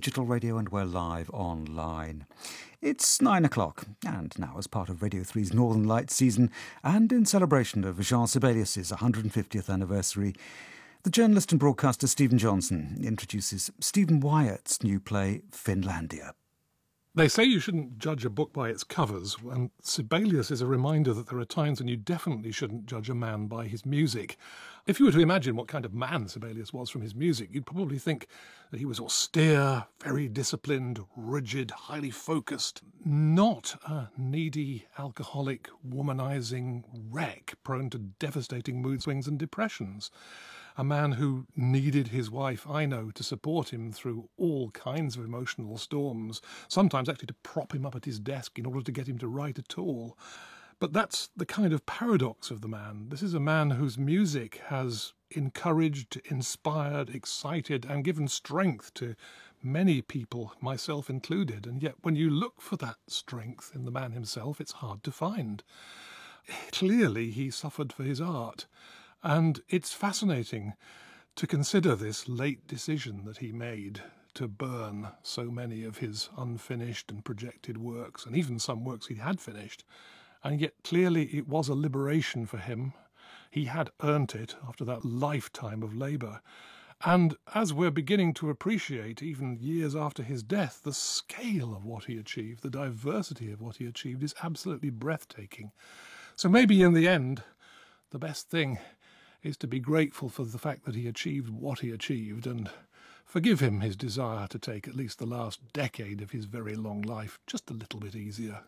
digital radio and we're live online. It's 9 o'clock, and now as part of Radio 3's Northern Lights season, and in celebration of Jean Sibelius' 150th anniversary, the journalist and broadcaster Stephen Johnson introduces Stephen Wyatt's new play, Finlandia. They say you shouldn't judge a book by its covers, and Sibelius is a reminder that there are times when you definitely shouldn't judge a man by his music. If you were to imagine what kind of man Sibelius was from his music, you'd probably think that he was austere, very disciplined, rigid, highly focused, not a needy, alcoholic, womanizing wreck prone to devastating mood swings and depressions. A man who needed his wife, Aino, to support him through all kinds of emotional storms, sometimes actually to prop him up at his desk in order to get him to write at all. But that's the kind of paradox of the man. This is a man whose music has encouraged, inspired, excited, and given strength to many people, myself included. And yet when you look for that strength in the man himself, it's hard to find. Clearly he suffered for his art. And it's fascinating to consider this late decision that he made to burn so many of his unfinished and projected works, and even some works he had finished. And yet clearly it was a liberation for him. He had earned it after that lifetime of labour. And as we're beginning to appreciate, even years after his death, the scale of what he achieved, the diversity of what he achieved is absolutely breathtaking. So maybe in the end, the best thing is to be grateful for the fact that he achieved what he achieved and forgive him his desire to take at least the last decade of his very long life just a little bit easier.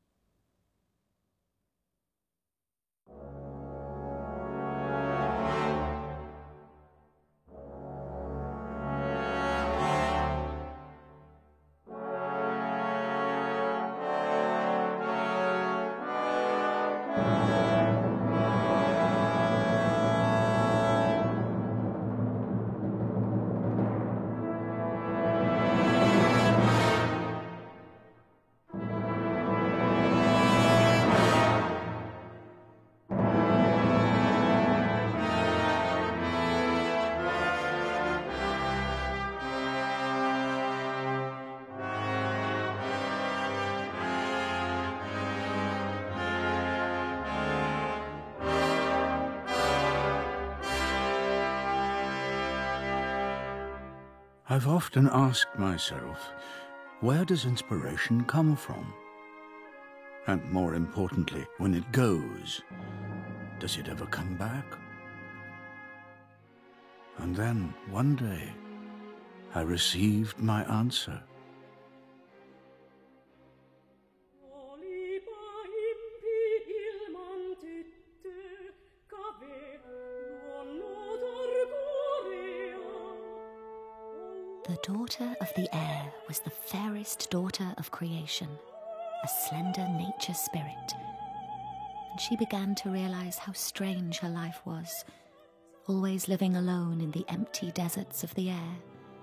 I've often asked myself, where does inspiration come from? And more importantly, when it goes, does it ever come back? And then, one day, I received my answer. The daughter of the air was the fairest daughter of creation, a slender nature spirit. And she began to realize how strange her life was, always living alone in the empty deserts of the air.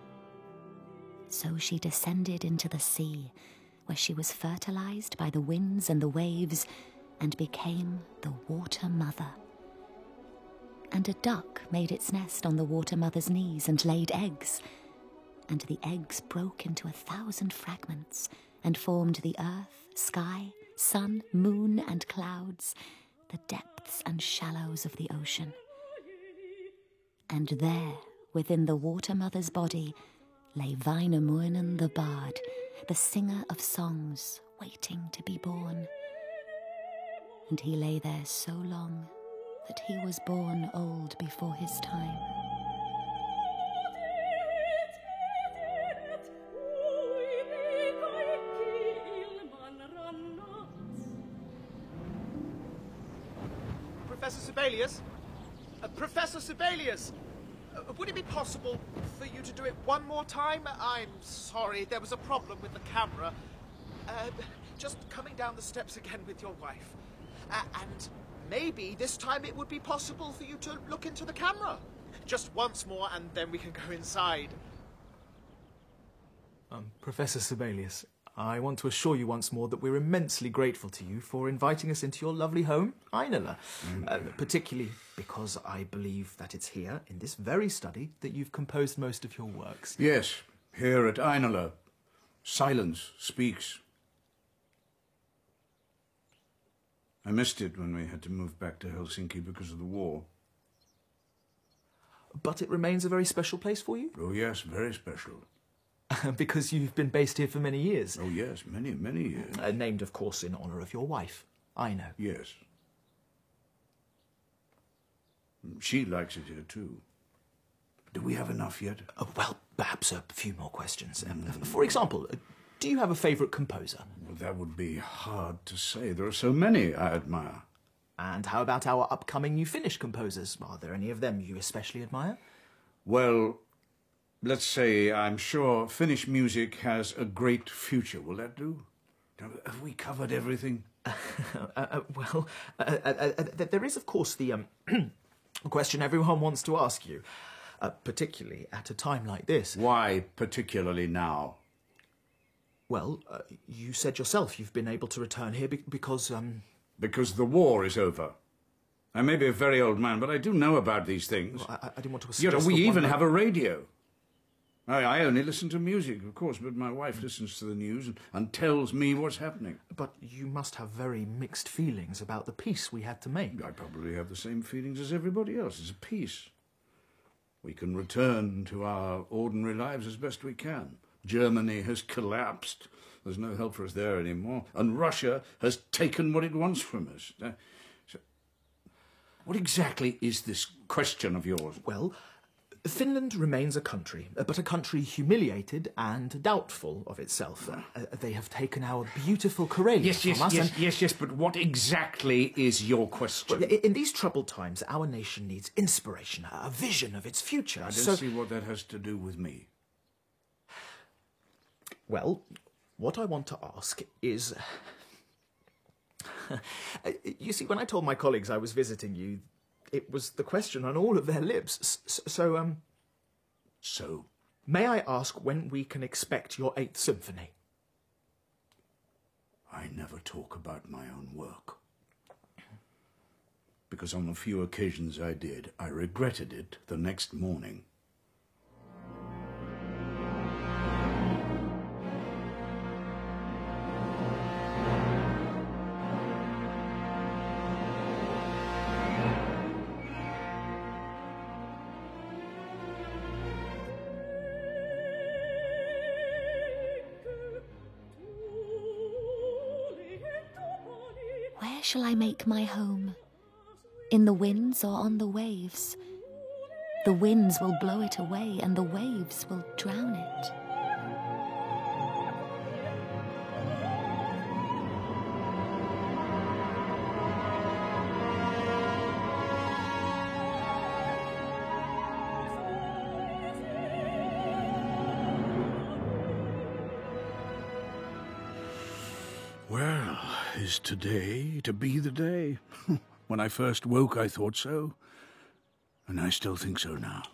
So she descended into the sea, where she was fertilized by the winds and the waves, and became the Water Mother. And a duck made its nest on the Water Mother's knees and laid eggs, and the eggs broke into 1,000 fragments and formed the earth, sky, sun, moon, and clouds, the depths and shallows of the ocean. And there, within the Water Mother's body, lay Wainamoinen the bard, the singer of songs, waiting to be born. And he lay there so long that he was born old before his time. Professor Sibelius? Professor Sibelius! Would it be possible for you to do it one more time? I'm sorry, there was a problem with the camera. Just coming down the steps again with your wife. And maybe this time it would be possible for you to look into the camera. Just once more and then we can go inside. Professor Sibelius, I want to assure you once more that we're immensely grateful to you for inviting us into your lovely home, Ainula. Particularly because I believe that it's here, in this very study, that you've composed most of your works. Yes, Here at Ainala, silence speaks. I missed it when we had to move back to Helsinki because of the war. But it remains a very special place for you? Oh yes, very special. Because you've been based here for many years. Oh yes, many, many years. Named, of course, in honour of your wife, Aina. Yes. She likes it here too. Do we have enough yet? Well, perhaps a few more questions. For example, do you have a favourite composer? Well, that would be hard to say. There are so many I admire. And how about our upcoming new Finnish composers? Are there any of them you especially admire? Well, let's say I'm sure Finnish music has a great future. Will that do? Have we covered everything? There is, of course, the question everyone wants to ask you, particularly at a time like this. Why particularly now? Well, you said yourself you've been able to return here because... Because the war is over. I may be a very old man, but I do know about these things. Well, I didn't want to You know, suggest we that even one- have a radio. I only listen to music, of course, but my wife listens to the news and tells me what's happening. But you must have very mixed feelings about the peace we had to make. I probably have the same feelings as everybody else. It's a peace. We can return to our ordinary lives as best we can. Germany has collapsed. There's no help for us there anymore. And Russia has taken what it wants from us. So what exactly is this question of yours? Well, Finland remains a country, but a country humiliated and doubtful of itself. They have taken our beautiful Karelia from us. Yes, but what exactly is your question? Well, in these troubled times, our nation needs inspiration, a vision of its future. I don't see what that has to do with me. Well, what I want to ask is... You see, when I told my colleagues I was visiting you, it was the question on all of their lips. So? May I ask when we can expect your 8th symphony? I never talk about my own work. Because on the few occasions I did, I regretted it the next morning. Where shall I make my home? In the winds or on the waves? The winds will blow it away and the waves will drown it. Well, is today to be the day? When I first woke, I thought so. And I still think so now.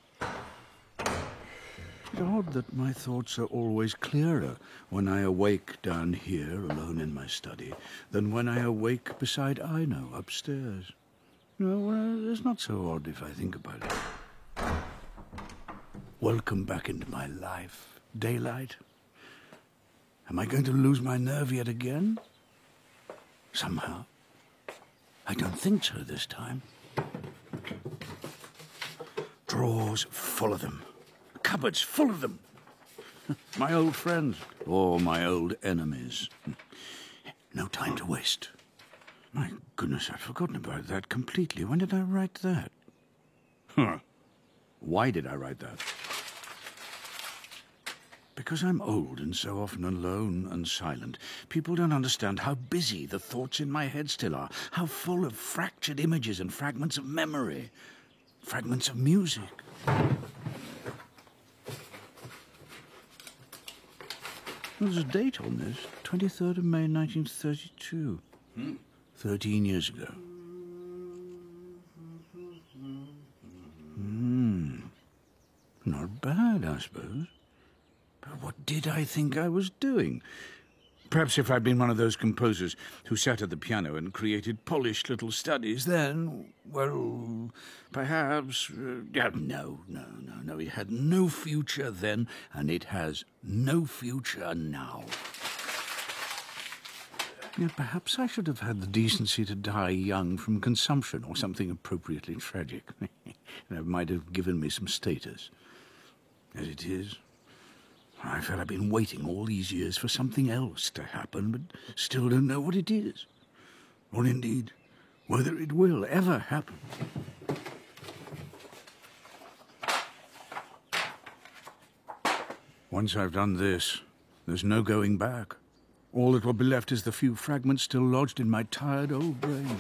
It's odd that my thoughts are always clearer when I awake down here alone in my study than when I awake beside Aino upstairs. No, it's not so odd if I think about it. Welcome back into my life, daylight. Am I going to lose my nerve yet again? Somehow. I don't think so this time. Drawers full of them. Cupboards full of them. My old friends or my old enemies. No time to waste. My goodness, I'd forgotten about that completely. When did I write that? Why did I write that? Because I'm old and so often alone and silent, people don't understand how busy the thoughts in my head still are, how full of fractured images and fragments of memory, fragments of music. There's a date on this, 23rd of May, 1932. 13 years ago. Not bad, I suppose. But what did I think I was doing? Perhaps if I'd been one of those composers who sat at the piano and created polished little studies, then, well, perhaps... No. It had no future then, and it has no future now. Yet perhaps I should have had the decency to die young from consumption or something appropriately tragic. That might have given me some status. As it is, I feel I've been waiting all these years for something else to happen, but still don't know what it is. Or indeed, whether it will ever happen. Once I've done this, there's no going back. All that will be left is the few fragments still lodged in my tired old brain.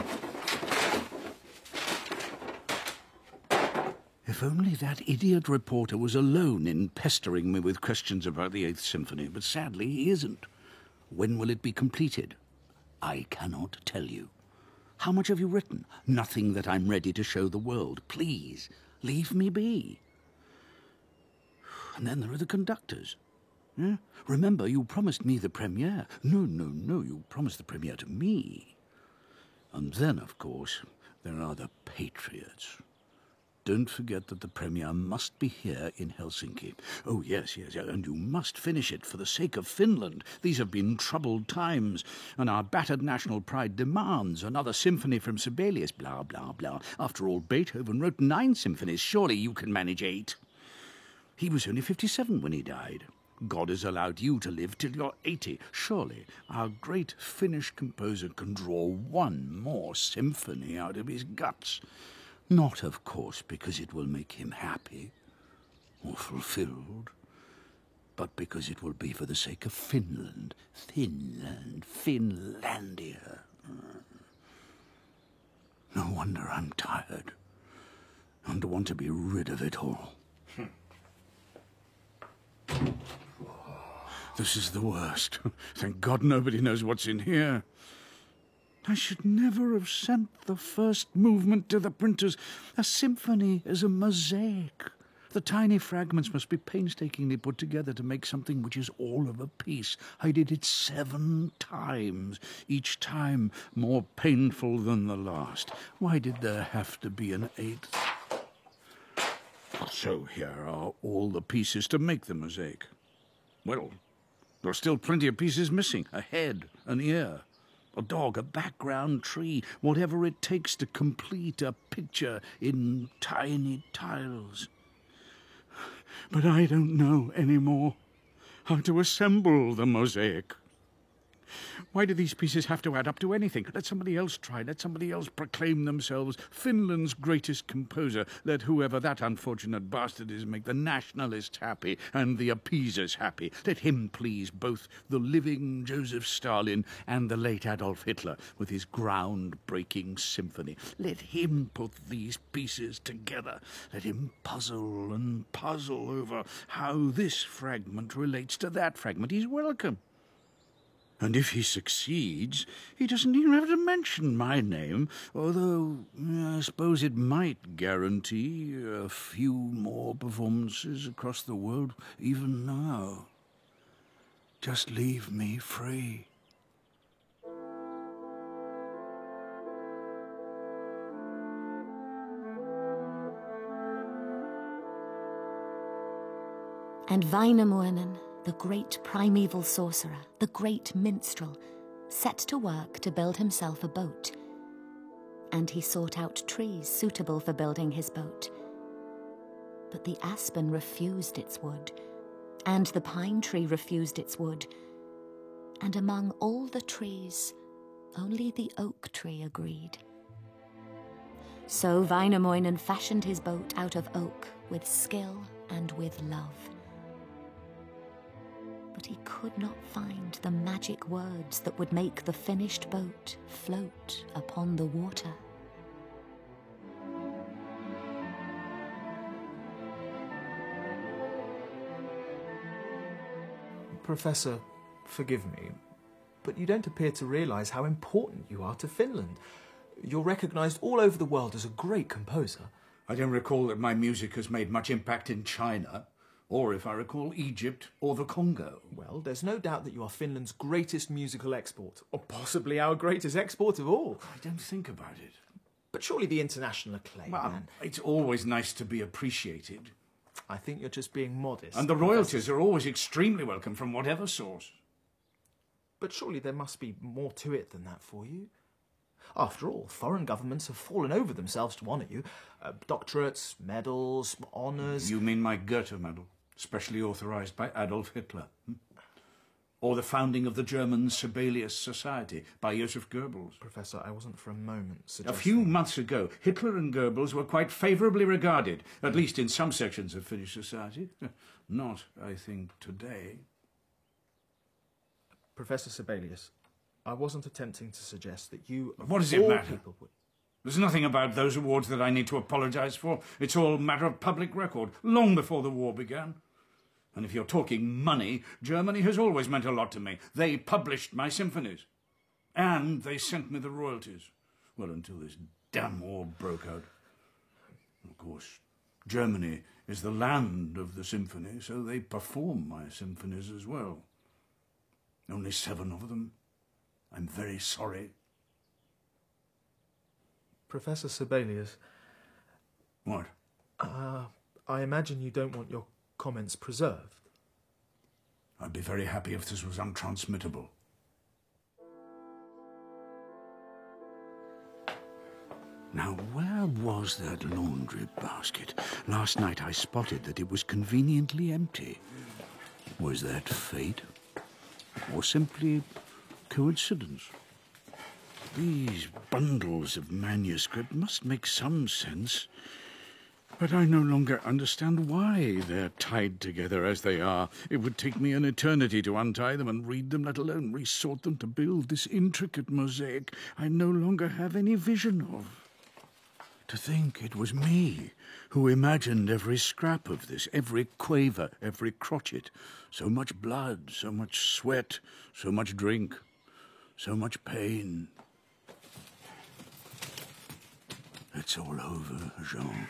If only that idiot reporter was alone in pestering me with questions about the Eighth Symphony, but sadly he isn't. When will it be completed? I cannot tell you. How much have you written? Nothing that I'm ready to show the world. Please, leave me be. And then there are the conductors. Yeah? Remember, you promised me the premiere. No, you promised the premiere to me. And then, of course, there are the patriots. Don't forget that the premiere must be here in Helsinki. Oh, yes, and you must finish it for the sake of Finland. These have been troubled times, and our battered national pride demands another symphony from Sibelius, blah, blah, blah. After all, Beethoven wrote 9 symphonies. Surely you can manage 8. He was only 57 when he died. God has allowed you to live till you're 80. Surely our great Finnish composer can draw 1 more symphony out of his guts. Not, of course, because it will make him happy or fulfilled, but because it will be for the sake of Finland. Finlandia. No wonder I'm tired and want to be rid of it all. This is the worst. Thank God nobody knows what's in here. I should never have sent the first movement to the printers. A symphony is a mosaic. The tiny fragments must be painstakingly put together to make something which is all of a piece. I did it 7 times, each time more painful than the last. Why did there have to be an 8th? So here are all the pieces to make the mosaic. Well, there are still plenty of pieces missing. A head, an ear, a dog, a background tree, whatever it takes to complete a picture in tiny tiles. But I don't know anymore how to assemble the mosaic. Why do these pieces have to add up to anything? Let somebody else try. Let somebody else proclaim themselves Finland's greatest composer. Let whoever that unfortunate bastard is make the nationalists happy and the appeasers happy. Let him please both the living Joseph Stalin and the late Adolf Hitler with his ground-breaking symphony. Let him put these pieces together. Let him puzzle and puzzle over how this fragment relates to that fragment. He's welcome. And if he succeeds, he doesn't even have to mention my name, although I suppose it might guarantee a few more performances across the world even now. Just leave me free. And Wainamoinen, the great primeval sorcerer, the great minstrel, set to work to build himself a boat. And he sought out trees suitable for building his boat. But the aspen refused its wood, and the pine tree refused its wood. And among all the trees, only the oak tree agreed. So Wainamoinen fashioned his boat out of oak with skill and with love. But he could not find the magic words that would make the finished boat float upon the water. Professor, forgive me, but you don't appear to realise how important you are to Finland. You're recognised all over the world as a great composer. I don't recall that my music has made much impact in China, Or, if I recall, Egypt or the Congo. Well, there's no doubt that you are Finland's greatest musical export, or possibly our greatest export of all. I don't think about it. But surely the international acclaim, Well, man. it's always nice to be appreciated. I think you're just being modest. And the royalties are always extremely welcome from whatever source. But surely there must be more to it than that for you. After all, foreign governments have fallen over themselves to honour you. Doctorates, medals, honours... You mean my Goethe medal, specially authorised by Adolf Hitler? Or the founding of the German Sibelius Society by Joseph Goebbels? Professor, I wasn't for a moment A suggesting... few months ago, Hitler and Goebbels were quite favourably regarded, at least in some sections of Finnish society. Not, I think, today. Professor Sibelius, I wasn't attempting to suggest that you... What does it matter? People would... There's nothing about those awards that I need to apologise for. It's all matter of public record, long before the war began. And if you're talking money, Germany has always meant a lot to me. They published my symphonies. And they sent me the royalties. Well, until this damn war broke out. Of course, Germany is the land of the symphony, so they perform my symphonies as well. Only 7 of them. I'm very sorry. Professor Sibelius... What? I imagine you don't want your comments preserved. I'd be very happy if this was untransmittable. Now, where was that laundry basket? Last night I spotted that it was conveniently empty. Was that fate? Or simply coincidence? These bundles of manuscript must make some sense. But I no longer understand why they're tied together as they are. It would take me an eternity to untie them and read them, let alone resort them to build this intricate mosaic I no longer have any vision of. To think it was me who imagined every scrap of this, every quaver, every crotchet. So much blood, so much sweat, so much drink, so much pain. It's all over, Jean.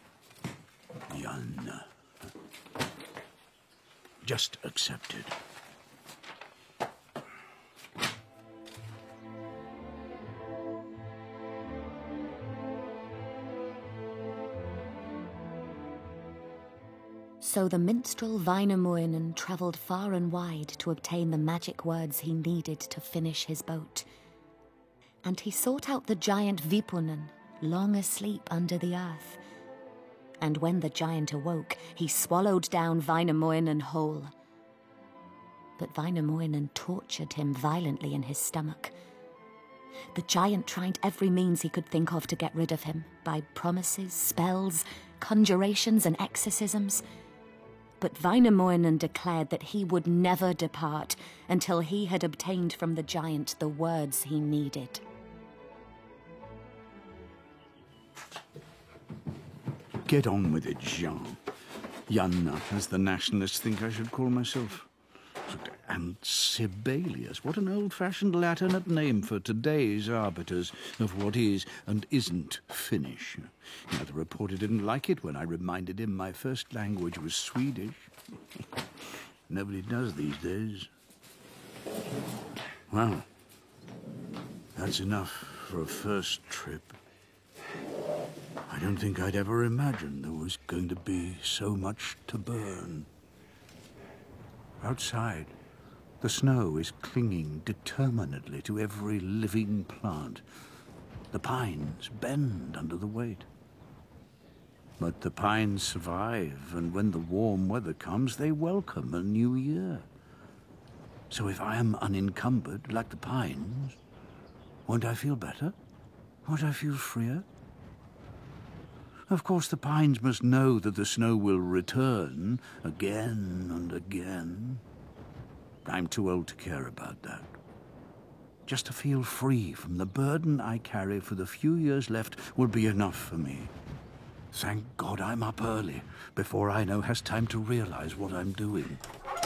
Jan. Just accept it. So the minstrel Wainamoinen travelled far and wide to obtain the magic words he needed to finish his boat. And he sought out the giant Vipunen, long asleep under the earth. And when the giant awoke, he swallowed down Wainamoinen whole. But Wainamoinen tortured him violently in his stomach. The giant tried every means he could think of to get rid of him, by promises, spells, conjurations and exorcisms. But Wainamoinen declared that he would never depart until he had obtained from the giant the words he needed. Get on with it, Jean. Janna, as the nationalists think I should call myself. And Sibelius, what an old-fashioned Latinate name for today's arbiters of what is and isn't Finnish. Now, the reporter didn't like it when I reminded him my first language was Swedish. Nobody does these days. Well, that's enough for a first trip. I don't think I'd ever imagined there was going to be so much to burn. Outside, the snow is clinging determinedly to every living plant. The pines bend under the weight. But the pines survive, and when the warm weather comes, they welcome a new year. So if I am unencumbered, like the pines, won't I feel better? Won't I feel freer? Of course, the pines must know that the snow will return again and again. I'm too old to care about that. Just to feel free from the burden I carry for the few years left will be enough for me. Thank God I'm up early, before Aino has time to realize what I'm doing.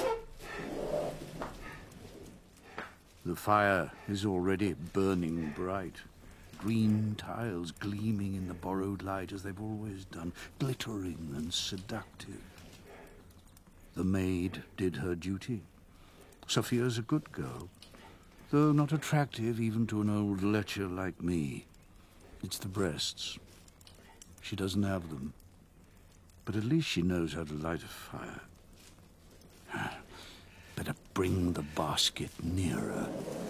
The fire is already burning bright. Green tiles gleaming in the borrowed light as they've always done, glittering and seductive. The maid did her duty. Sophia's a good girl, though not attractive even to an old lecher like me. It's the breasts. She doesn't have them. But at least she knows how to light a fire. Better bring the basket nearer.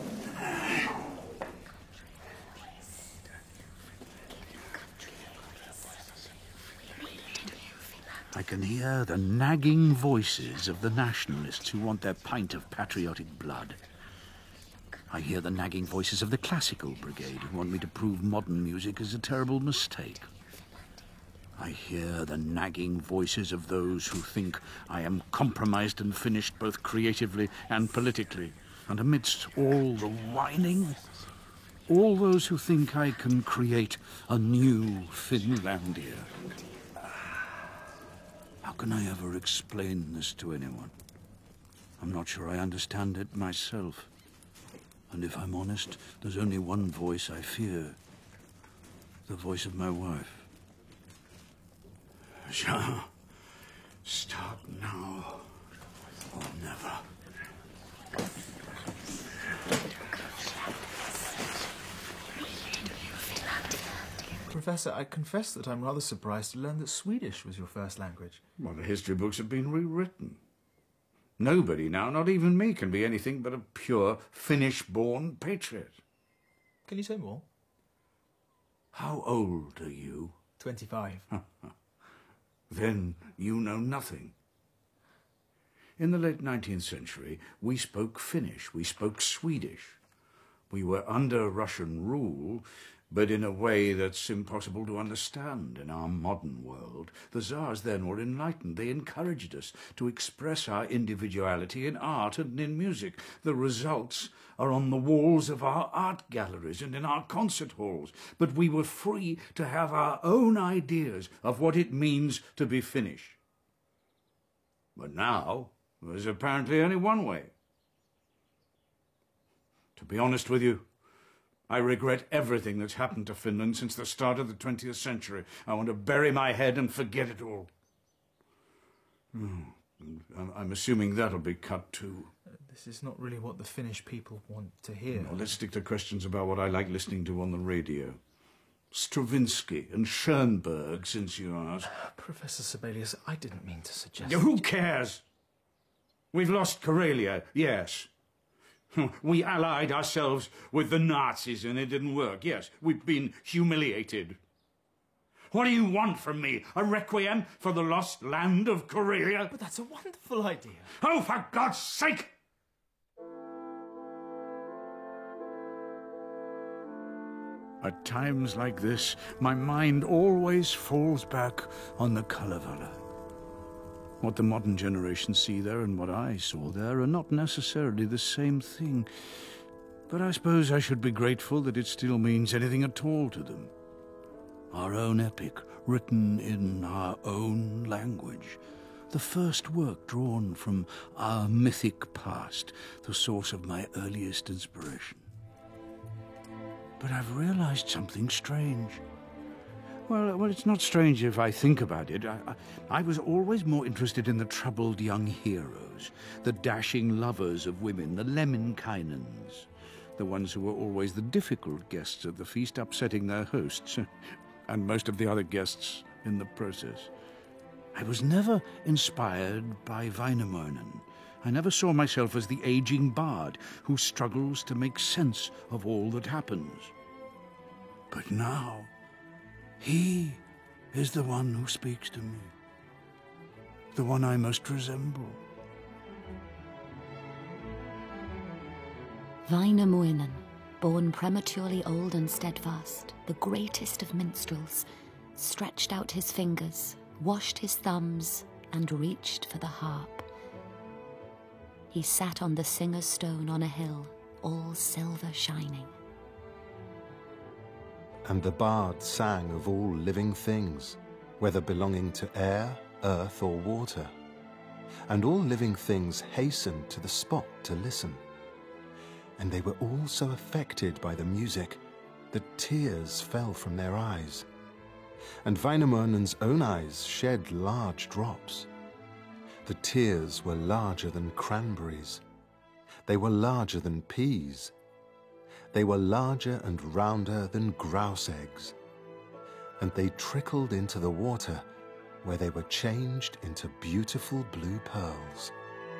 I can hear the nagging voices of the nationalists who want their pint of patriotic blood. I hear the nagging voices of the classical brigade who want me to prove modern music is a terrible mistake. I hear the nagging voices of those who think I am compromised and finished both creatively and politically. And amidst all the whining, all those who think I can create a new Finlandia. How can I ever explain this to anyone? I'm not sure I understand it myself. And if I'm honest, there's only one voice I fear. The voice of my wife. Jean, start now or never. Professor, I confess that I'm rather surprised to learn that Swedish was your first language. Well, the history books have been rewritten. Nobody now, not even me, can be anything but a pure Finnish-born patriot. Can you say more? How old are you? 25. Then you know nothing. In the late 19th century, we spoke Finnish, we spoke Swedish. We were under Russian rule, but in a way that's impossible to understand in our modern world. The Tsars then were enlightened. They encouraged us to express our individuality in art and in music. The results are on the walls of our art galleries and in our concert halls. But we were free to have our own ideas of what it means to be Finnish. But now, there's apparently only one way. To be honest with you, I regret everything that's happened to Finland since the start of the 20th century. I want to bury my head and forget it all. I'm assuming that'll be cut too. This is not really what the Finnish people want to hear. Well, let's stick to questions about what I like listening to on the radio. Stravinsky and Schoenberg, since you asked. Professor Sibelius, I didn't mean to suggest... Who cares? We've lost Karelia, yes. We allied ourselves with the Nazis and it didn't work. Yes, we've been humiliated. What do you want from me? A requiem for the lost land of Karelia? But that's a wonderful idea. Oh, for God's sake! At times like this, my mind always falls back on the Kalevala. What the modern generation see there and what I saw there are not necessarily the same thing. But I suppose I should be grateful that it still means anything at all to them. Our own epic, written in our own language. The first work drawn from our mythic past, the source of my earliest inspiration. But I've realized something strange. Well, it's not strange if I think about it. I was always more interested in the troubled young heroes, the dashing lovers of women, the Lemminkainens, the ones who were always the difficult guests at the feast, upsetting their hosts, and most of the other guests in the process. I was never inspired by Väinämöinen. I never saw myself as the aging bard who struggles to make sense of all that happens. But now... he is the one who speaks to me, the one I most resemble. Väinämöinen, born prematurely old and steadfast, the greatest of minstrels, stretched out his fingers, washed his thumbs, and reached for the harp. He sat on the singer's stone on a hill, all silver shining. And the bard sang of all living things, whether belonging to air, earth, or water. And all living things hastened to the spot to listen. And they were all so affected by the music that tears fell from their eyes. And Väinämöinen's own eyes shed large drops. The tears were larger than cranberries. They were larger than peas. They were larger and rounder than grouse eggs. And they trickled into the water, where they were changed into beautiful blue pearls.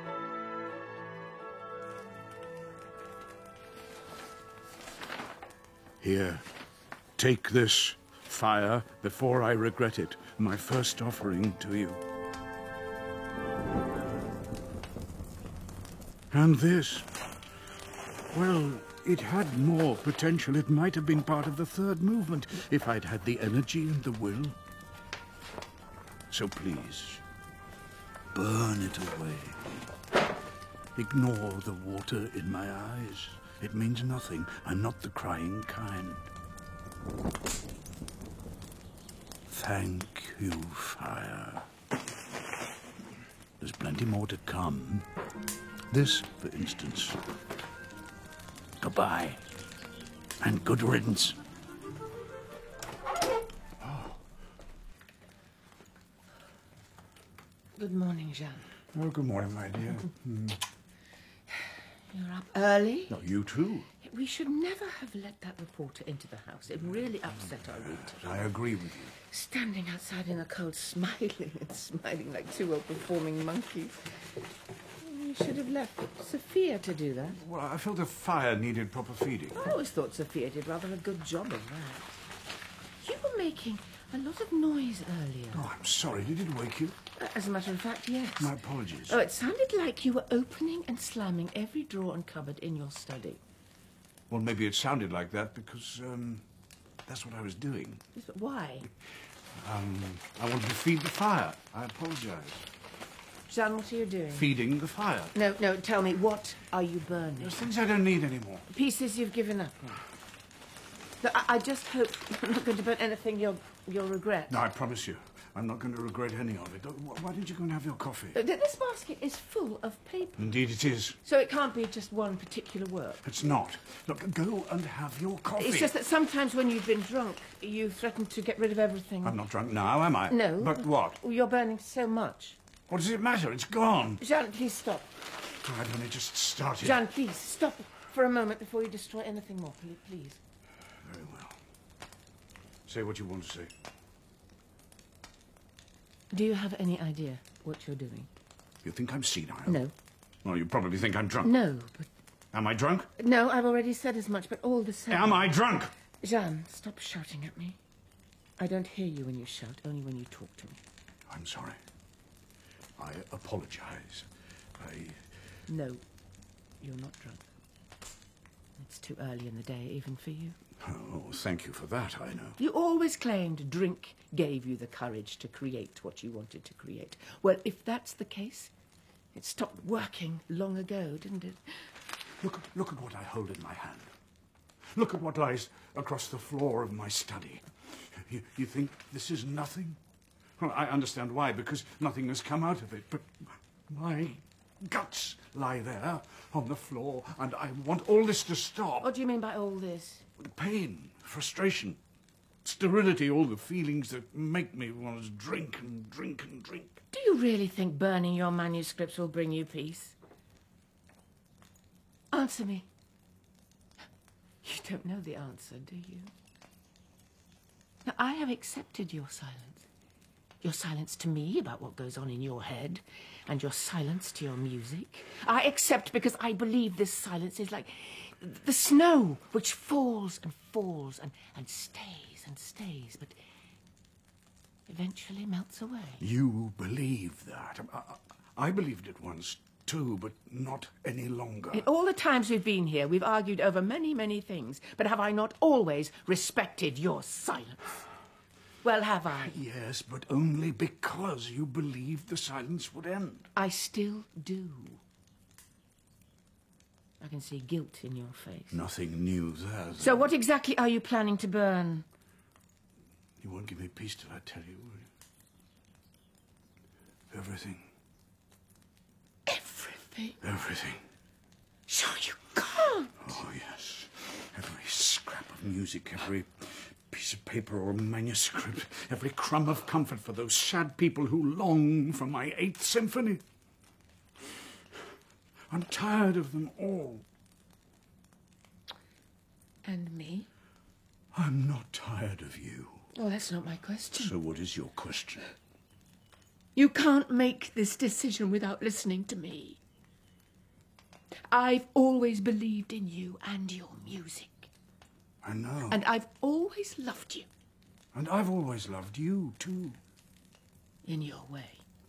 Here, take this, fire, before I regret it, my first offering to you. And this, well, it had more potential. It might have been part of the third movement if I'd had the energy and the will. So please, burn it away. Ignore the water in my eyes. It means nothing. I'm not the crying kind. Thank you, fire. There's plenty more to come. This, for instance. Goodbye. And good riddance. Good morning, Jean. Oh, good morning, my dear. You're up early? No, you too. We should never have let that reporter into the house. It really upset our routine. I agree with you. Standing outside in the cold, smiling and smiling like two well-performing monkeys. You should have left Sophia to do that. Well, I felt the fire needed proper feeding. I always thought Sophia did rather a good job of that. You were making a lot of noise earlier. Oh, I'm sorry. Did it wake you? As a matter of fact, yes. My apologies. Oh, it sounded like you were opening and slamming every drawer and cupboard in your study. Well, maybe it sounded like that because, that's what I was doing. Yes, but why? I wanted to feed the fire. I apologize. Jean, what are you doing? Feeding the fire. No, tell me, what are you burning? There's things I don't need anymore. Pieces you've given up on. Look, I just hope you're not going to burn anything you'll regret. No, I promise you. I'm not going to regret any of it. Why don't you go and have your coffee? This basket is full of paper. Indeed it is. So it can't be just one particular work. It's not. Look, go and have your coffee. It's just that sometimes when you've been drunk, you threaten to get rid of everything. I'm not drunk now, am I? No. But what? You're burning so much. What does it matter? It's gone. Jean, please stop. I've only just started. Jean, please, stop for a moment before you destroy anything more, please. Very well. Say what you want to say. Do you have any idea what you're doing? You think I'm senile? No. Well, you probably think I'm drunk. No, but... Am I drunk? No, I've already said as much, but all the same... Am I drunk? Jean, stop shouting at me. I don't hear you when you shout, only when you talk to me. I'm sorry. I apologize. No, you're not drunk. It's too early in the day, even for you. Oh, thank you for that, I know. You always claimed drink gave you the courage to create what you wanted to create. Well, if that's the case, it stopped working long ago, didn't it? Look at what I hold in my hand. Look at what lies across the floor of my study. You think this is nothing? Well, I understand why, because nothing has come out of it, but my guts lie there on the floor, and I want all this to stop. What do you mean by all this? Pain, frustration, sterility, all the feelings that make me want to drink and drink and drink. Do you really think burning your manuscripts will bring you peace? Answer me. You don't know the answer, do you? Now, I have accepted your silence. Your silence to me about what goes on in your head, and your silence to your music. I accept because I believe this silence is like the snow which falls and falls and stays, but eventually melts away. You believe that. I believed it once too, but not any longer. In all the times we've been here, we've argued over many, many things, but have I not always respected your silence? Well, have I? Yes, but only because you believed the silence would end. I still do. I can see guilt in your face. Nothing new there. So what exactly are you planning to burn? You won't give me peace till I tell you, will you? Everything. Everything? Everything. Sure you can't. Oh, yes. Every scrap of music, every piece of paper or manuscript, every crumb of comfort for those sad people who long for my 8th symphony. I'm tired of them all. And me? I'm not tired of you. Well, that's not my question. So what is your question? You can't make this decision without listening to me. I've always believed in you and your music. I know. And I've always loved you. And I've always loved you, too. In your way.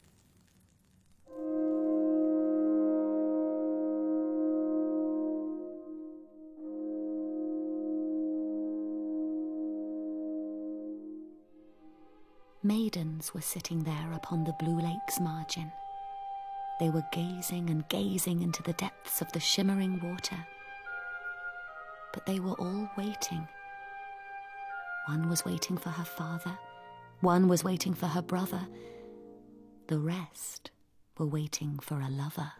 Maidens were sitting there upon the blue lake's margin. They were gazing and gazing into the depths of the shimmering water. But they were all waiting. One was waiting for her father. One was waiting for her brother. The rest were waiting for a lover.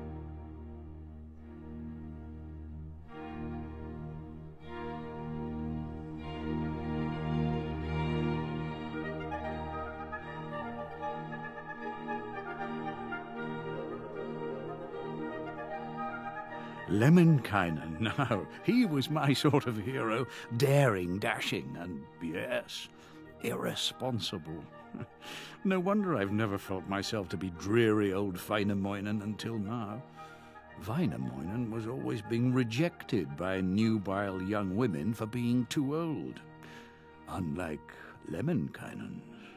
Lemminkainen, now, he was my sort of hero, daring, dashing, and, yes, irresponsible. No wonder I've never felt myself to be dreary old Väinämöinen until now. Väinämöinen was always being rejected by nubile young women for being too old, unlike Lemminkainen.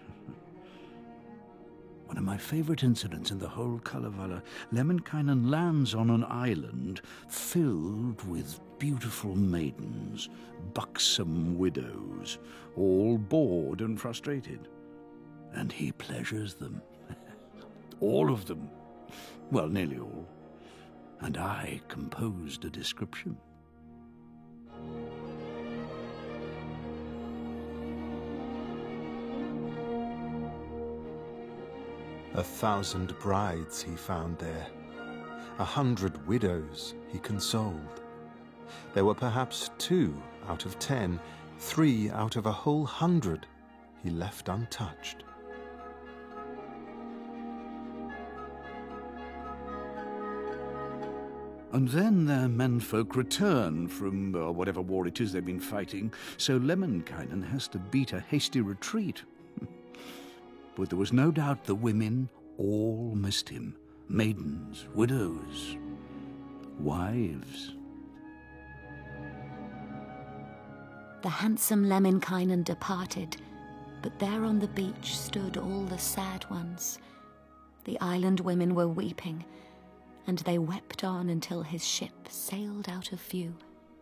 One of my favourite incidents in the whole Kalevala, Lemminkainen lands on an island filled with beautiful maidens, buxom widows, all bored and frustrated. And he pleasures them. All of them. Well, nearly all. And I composed a description. A 1,000 brides he found there. 100 widows he consoled. There were perhaps 2 out of 10, 3 out of a whole 100 he left untouched. And then their menfolk return from whatever war it is they've been fighting, so Lemminkainen has to beat a hasty retreat. But there was no doubt the women all missed him. Maidens, widows, wives. The handsome Lemminkainen departed, but there on the beach stood all the sad ones. The island women were weeping, and they wept on until his ship sailed out of view.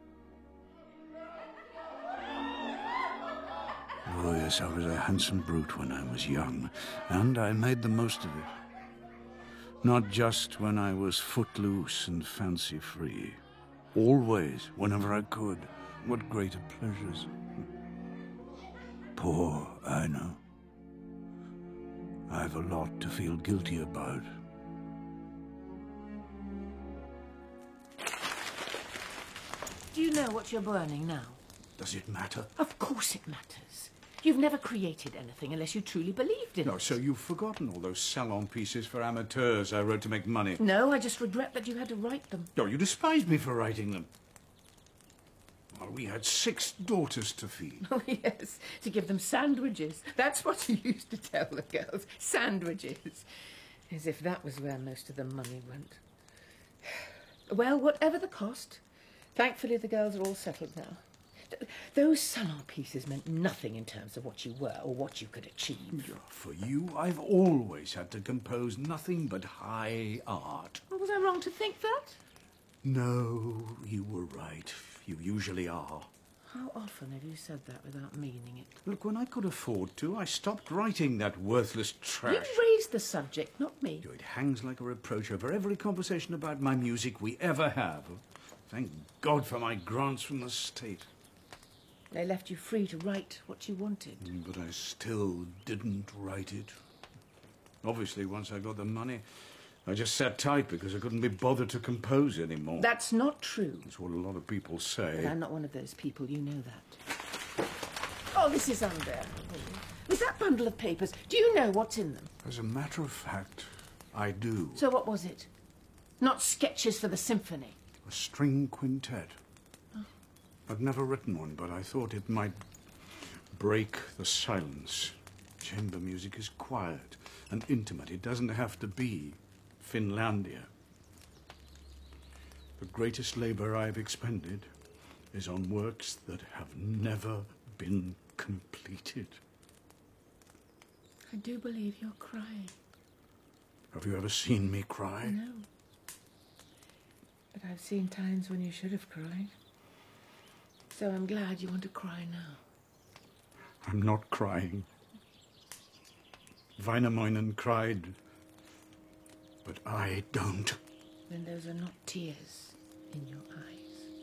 Oh, yes, I was a handsome brute when I was young, and I made the most of it. Not just when I was footloose and fancy-free. Always, whenever I could. What greater pleasures. Poor Aino. I've a lot to feel guilty about. Do you know what you're burning now? Does it matter? Of course it matters. You've never created anything unless you truly believed in it. No, so you've forgotten all those salon pieces for amateurs I wrote to make money. No, I just regret that you had to write them. No, you despised me for writing them. Well, we had 6 daughters to feed. Oh, yes, to give them sandwiches. That's what you used to tell the girls. Sandwiches. As if that was where most of the money went. Well, whatever the cost, thankfully the girls are all settled now. Those salon pieces meant nothing in terms of what you were or what you could achieve. For you, I've always had to compose nothing but high art. Well, was I wrong to think that? No, you were right. You usually are. How often have you said that without meaning it? Look, when I could afford to, I stopped writing that worthless trash. You raised the subject, not me. It hangs like a reproach over every conversation about my music we ever have. Thank God for my grants from the state. They left you free to write what you wanted. But I still didn't write it. Obviously, once I got the money, I just sat tight because I couldn't be bothered to compose anymore. That's not true. That's what a lot of people say. But I'm not one of those people, you know that. Oh, this is unbearable. With that bundle of papers, do you know what's in them? As a matter of fact, I do. So what was it? not sketches for the symphony. A string quintet. I've never written one, but I thought it might break the silence. Chamber music is quiet and intimate. It doesn't have to be Finlandia. The greatest labor I've expended is on works that have never been completed. I do believe you're crying. Have you ever seen me cry? No. But I've seen times when you should have cried. So I'm glad you want to cry now. I'm not crying. Wainamoinen cried, but I don't. Then those are not tears in your eyes.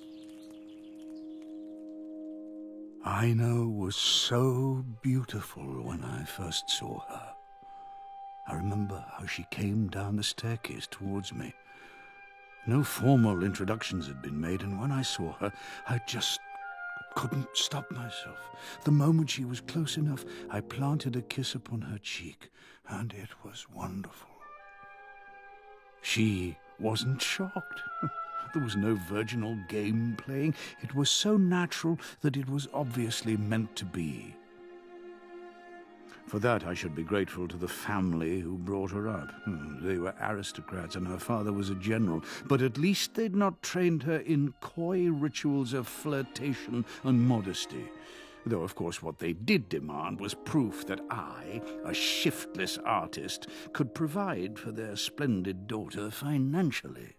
Aino was so beautiful when I first saw her. I remember how she came down the staircase towards me. No formal introductions had been made, and when I saw her, I just couldn't stop myself. The moment she was close enough, I planted a kiss upon her cheek, and it was wonderful. She wasn't shocked. There was no virginal game playing. It was so natural that it was obviously meant to be. For that, I should be grateful to the family who brought her up. They were aristocrats, and her father was a general. But at least they'd not trained her in coy rituals of flirtation and modesty. Though, of course, what they did demand was proof that I, a shiftless artist, could provide for their splendid daughter financially.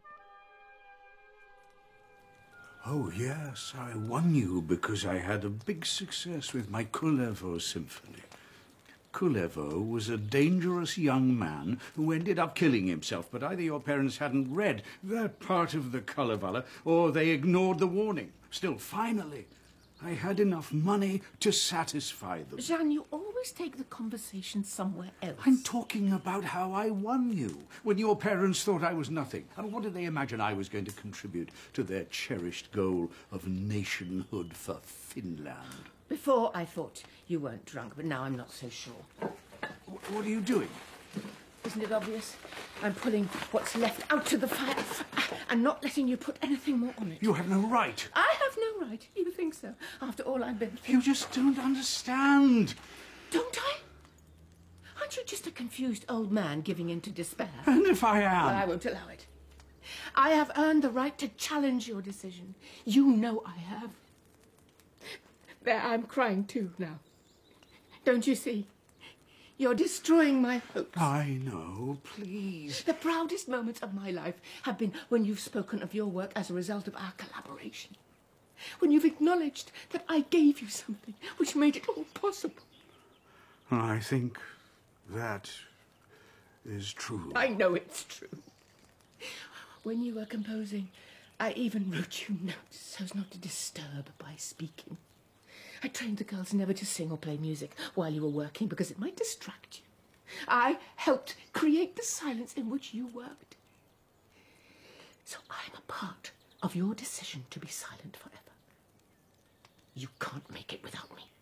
Oh, yes, I won you because I had a big success with my Kullervo symphony. Kullervo was a dangerous young man who ended up killing himself, but either your parents hadn't read that part of the Kalevala, or they ignored the warning. Still, finally, I had enough money to satisfy them. Jean, you always take the conversation somewhere else. I'm talking about how I won you, when your parents thought I was nothing. And what did they imagine I was going to contribute to their cherished goal of nationhood for Finland? Before I thought you weren't drunk, but now I'm not so sure. What are you doing? Isn't it obvious? I'm pulling what's left out to the fire and not letting you put anything more on it. You have no right. I have no right. You think so? After all I've been through. You just don't understand. Don't I? Aren't you just a confused old man giving in to despair? And if I am? Well, I won't allow it. I have earned the right to challenge your decision. You know I have. There, I'm crying too now. Don't you see? You're destroying my hopes. I know, please. The proudest moments of my life have been when you've spoken of your work as a result of our collaboration. When you've acknowledged that I gave you something which made it all possible. I think that is true. I know it's true. When you were composing, I even wrote you notes so as not to disturb by speaking. I trained the girls never to sing or play music while you were working because it might distract you. I helped create the silence in which you worked. So I'm a part of your decision to be silent forever. You can't make it without me.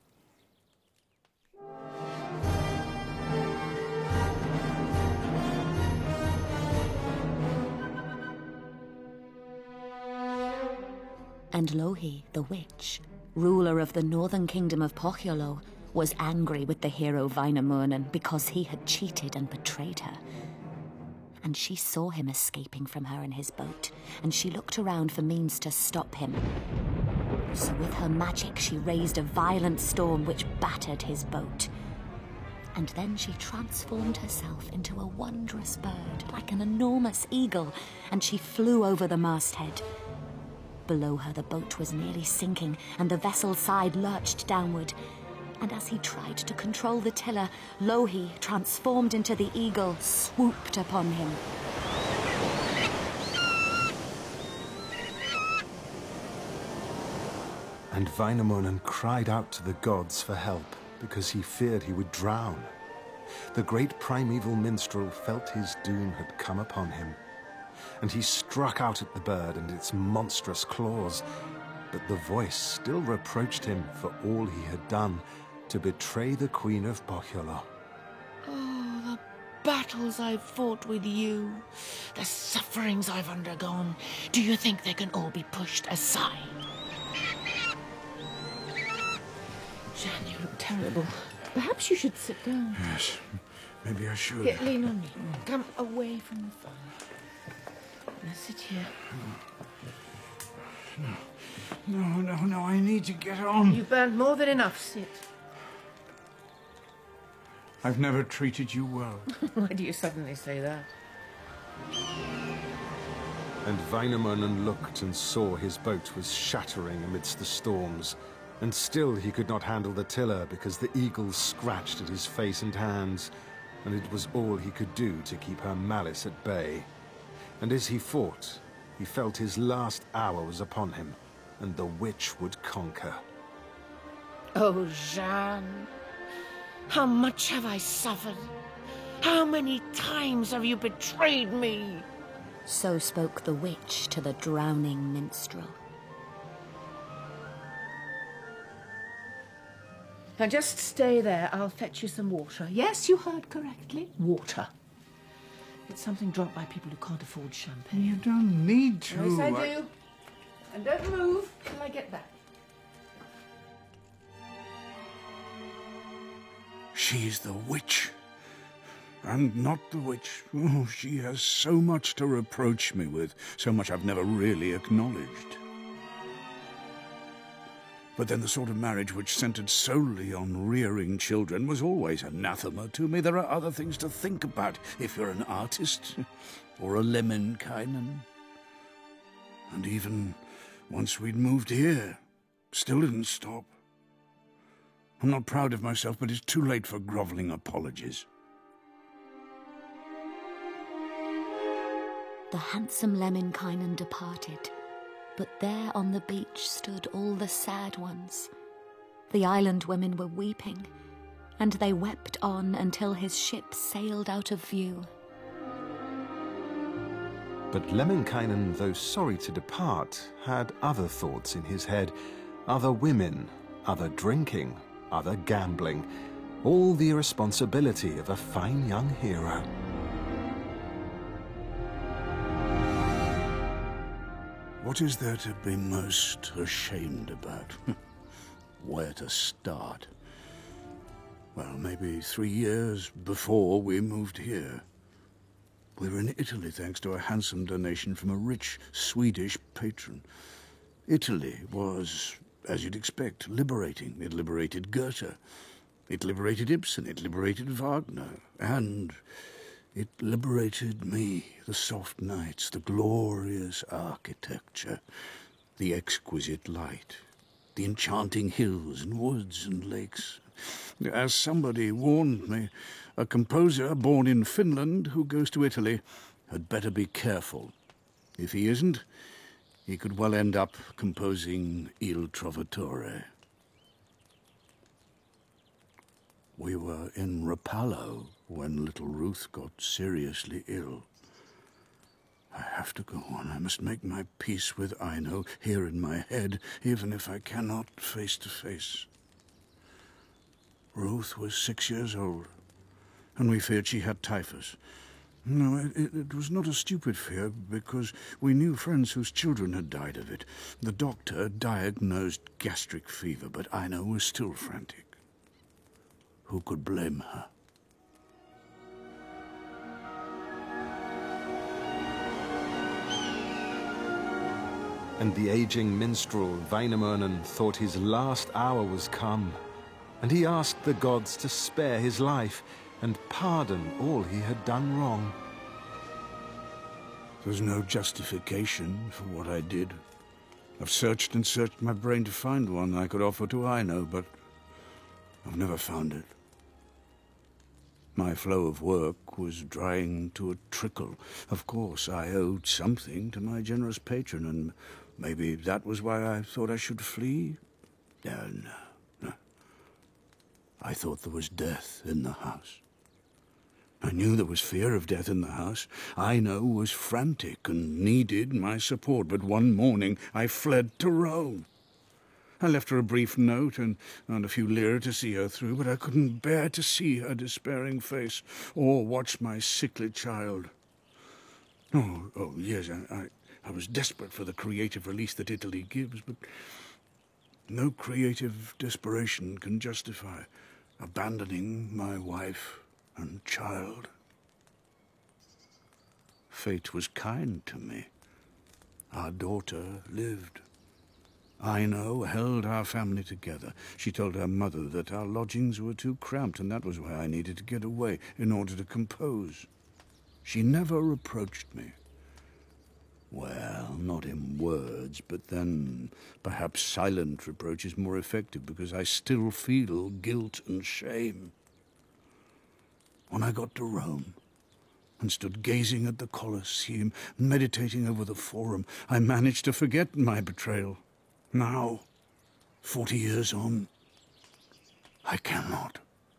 And Louhi, the witch, ruler of the northern kingdom of Pohjolo, was angry with the hero Wainamoinen because he had cheated and betrayed her. And she saw him escaping from her in his boat, and she looked around for means to stop him. So with her magic she raised a violent storm which battered his boat. And then she transformed herself into a wondrous bird, like an enormous eagle, and she flew over the masthead. Below her, the boat was nearly sinking, and the vessel's side lurched downward. And as he tried to control the tiller, Louhi, transformed into the eagle, swooped upon him. And Wainamoinen cried out to the gods for help, because he feared he would drown. The great primeval minstrel felt his doom had come upon him, and he struck out at the bird and its monstrous claws. But the voice still reproached him for all he had done to betray the Queen of Pohjolo. Oh, the battles I've fought with you, the sufferings I've undergone, do you think they can all be pushed aside? Jeanne, you look terrible. Perhaps you should sit down. Yes, maybe I should. Here, lean on me. Come away from the fire. Now sit here. No, I need to get on. You've burned more than enough. Sit. I've never treated you well. Why do you suddenly say that? And Wainamoinen looked and saw his boat was shattering amidst the storms, and still he could not handle the tiller because the eagles scratched at his face and hands, and it was all he could do to keep her malice at bay. And as he fought, he felt his last hour was upon him, and the witch would conquer. Oh, Jeanne, how much have I suffered? How many times have you betrayed me? So spoke the witch to the drowning minstrel. Now just stay there. I'll fetch you some water. Yes, you heard correctly. Water. It's something drunk by people who can't afford champagne. You don't need to. Yes, I do. And don't move till I get back. She's the witch. And not the witch. Oh, she has so much to reproach me with, so much I've never really acknowledged. But then the sort of marriage which centered solely on rearing children was always anathema to me. There are other things to think about if you're an artist, or a Lemminkainen. And even once we'd moved here, still didn't stop. I'm not proud of myself, but it's too late for grovelling apologies. The handsome Lemminkainen departed, but there on the beach stood all the sad ones. The island women were weeping, and they wept on until his ship sailed out of view. But Lemminkainen, though sorry to depart, had other thoughts in his head, other women, other drinking, other gambling, all the irresponsibility of a fine young hero. What is there to be most ashamed about? Where to start? Well, maybe 3 years before we moved here. We were in Italy thanks to a handsome donation from a rich Swedish patron. Italy was, as you'd expect, liberating. It liberated Goethe. It liberated Ibsen. It liberated Wagner. And it liberated me, the soft nights, the glorious architecture, the exquisite light, the enchanting hills and woods and lakes. As somebody warned me, a composer born in Finland who goes to Italy had better be careful. If he isn't, he could well end up composing Il Trovatore. We were in Rapallo when little Ruth got seriously ill. I have to go on. I must make my peace with Aino here in my head, even if I cannot face to face. Ruth was 6 years old, and we feared she had typhus. No, it was not a stupid fear, because we knew friends whose children had died of it. The doctor diagnosed gastric fever, but Aino was still frantic. Who could blame her? And the aging minstrel Wainamoinen thought his last hour was come, and he asked the gods to spare his life and pardon all he had done wrong. There's no justification for what I did. I've searched and searched my brain to find one I could offer to Aino, but I've never found it. My flow of work was drying to a trickle. Of course, I owed something to my generous patron, and maybe that was why I thought I should flee? No. I thought there was death in the house. I knew there was fear of death in the house. Aino was frantic and needed my support, but one morning I fled to Rome. I left her a brief note and a few lire to see her through, but I couldn't bear to see her despairing face or watch my sickly child. Oh, yes, I was desperate for the creative release that Italy gives, but no creative desperation can justify abandoning my wife and child. Fate was kind to me. Our daughter lived. Ino held our family together. She told her mother that our lodgings were too cramped, and that was why I needed to get away in order to compose. She never reproached me. Well, not in words, but then perhaps silent reproach is more effective because I still feel guilt and shame. When I got to Rome and stood gazing at the Colosseum, meditating over the Forum, I managed to forget my betrayal. Now, 40 years on, I cannot.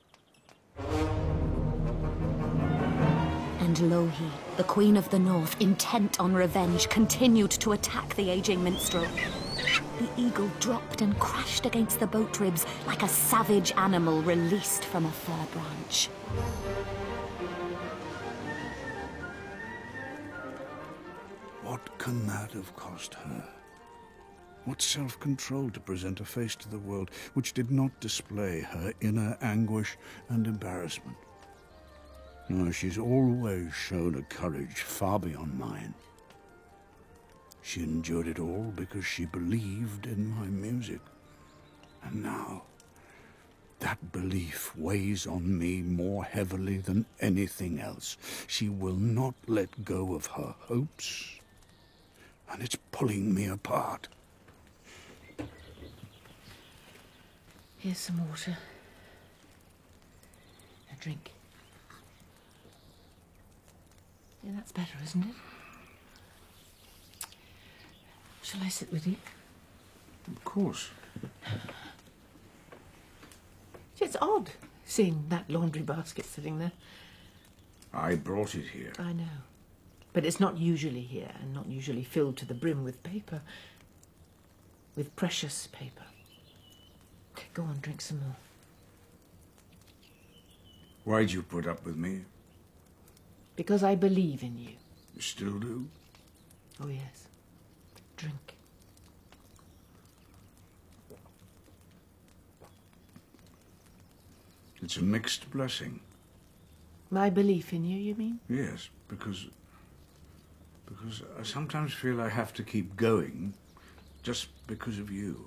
And Louhi, the Queen of the North, intent on revenge, continued to attack the aging minstrel. The eagle dropped and crashed against the boat ribs like a savage animal released from a fir branch. What can that have cost her? What self-control to present a face to the world which did not display her inner anguish and embarrassment? No, she's always shown a courage far beyond mine. She endured it all because she believed in my music. And now, that belief weighs on me more heavily than anything else. She will not let go of her hopes, and it's pulling me apart. Here's some water. A drink. Yeah, that's better, isn't it? Shall I sit with you? Of course. It's odd seeing that laundry basket sitting there. I brought it here. I know. But it's not usually here, and not usually filled to the brim with paper. With precious paper. Go on, drink some more. Why'd you put up with me? Because I believe in you. You still do? Oh, yes. Drink. It's a mixed blessing. My belief in you, you mean? Yes, because I sometimes feel I have to keep going just because of you.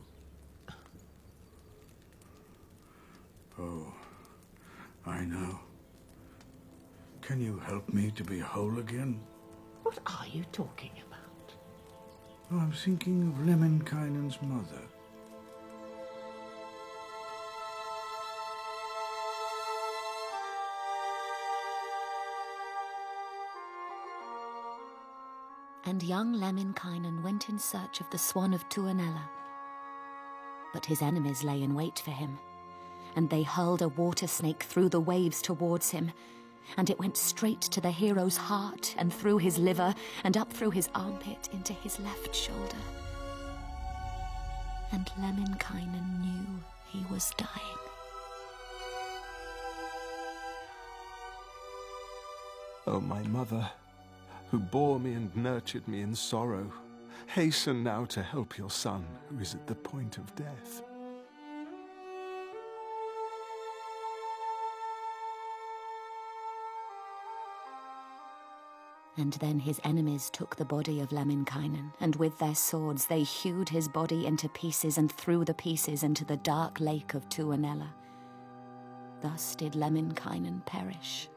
Oh, I know. Can you help me to be whole again? What are you talking about? Oh, I'm thinking of Lemminkainen's mother. And young Lemminkainen went in search of the swan of Tuonela. But his enemies lay in wait for him, and they hurled a water snake through the waves towards him, and it went straight to the hero's heart and through his liver and up through his armpit into his left shoulder. And Lemminkainen knew he was dying. Oh, my mother, who bore me and nurtured me in sorrow, hasten now to help your son, who is at the point of death. And then his enemies took the body of Lemminkainen, and with their swords they hewed his body into pieces and threw the pieces into the dark lake of Tuonela. Thus did Lemminkainen perish.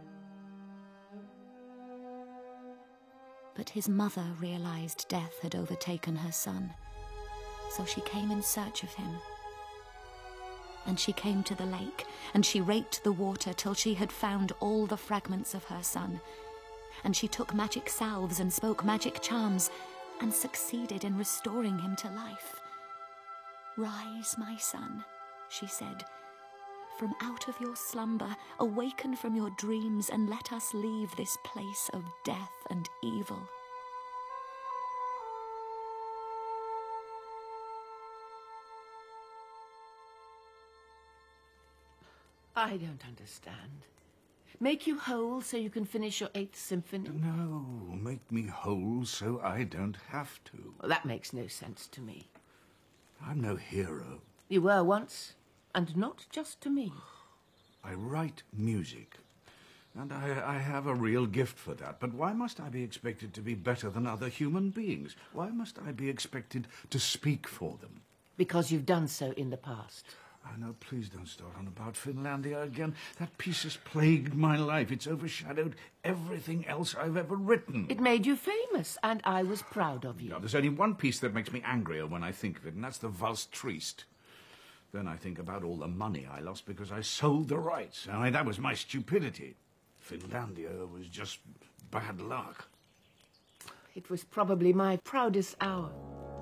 But his mother realized death had overtaken her son, so she came in search of him. And she came to the lake, and she raked the water till she had found all the fragments of her son. And she took magic salves and spoke magic charms, and succeeded in restoring him to life. "Rise, my son," she said, "from out of your slumber, awaken from your dreams, and let us leave this place of death and evil." I don't understand. Make you whole so you can finish your 8th symphony? No, make me whole so I don't have to. Well, that makes no sense to me. I'm no hero. You were once, and not just to me. I write music, and I have a real gift for that. But why must I be expected to be better than other human beings? Why must I be expected to speak for them? Because you've done so in the past. Oh, no, please don't start on about Finlandia again. That piece has plagued my life. It's overshadowed everything else I've ever written. It made you famous, and I was proud of you. Now, there's only one piece that makes me angrier when I think of it, and that's the Valse Triste. Then I think about all the money I lost because I sold the rights. I mean, that was my stupidity. Finlandia was just bad luck. It was probably my proudest hour.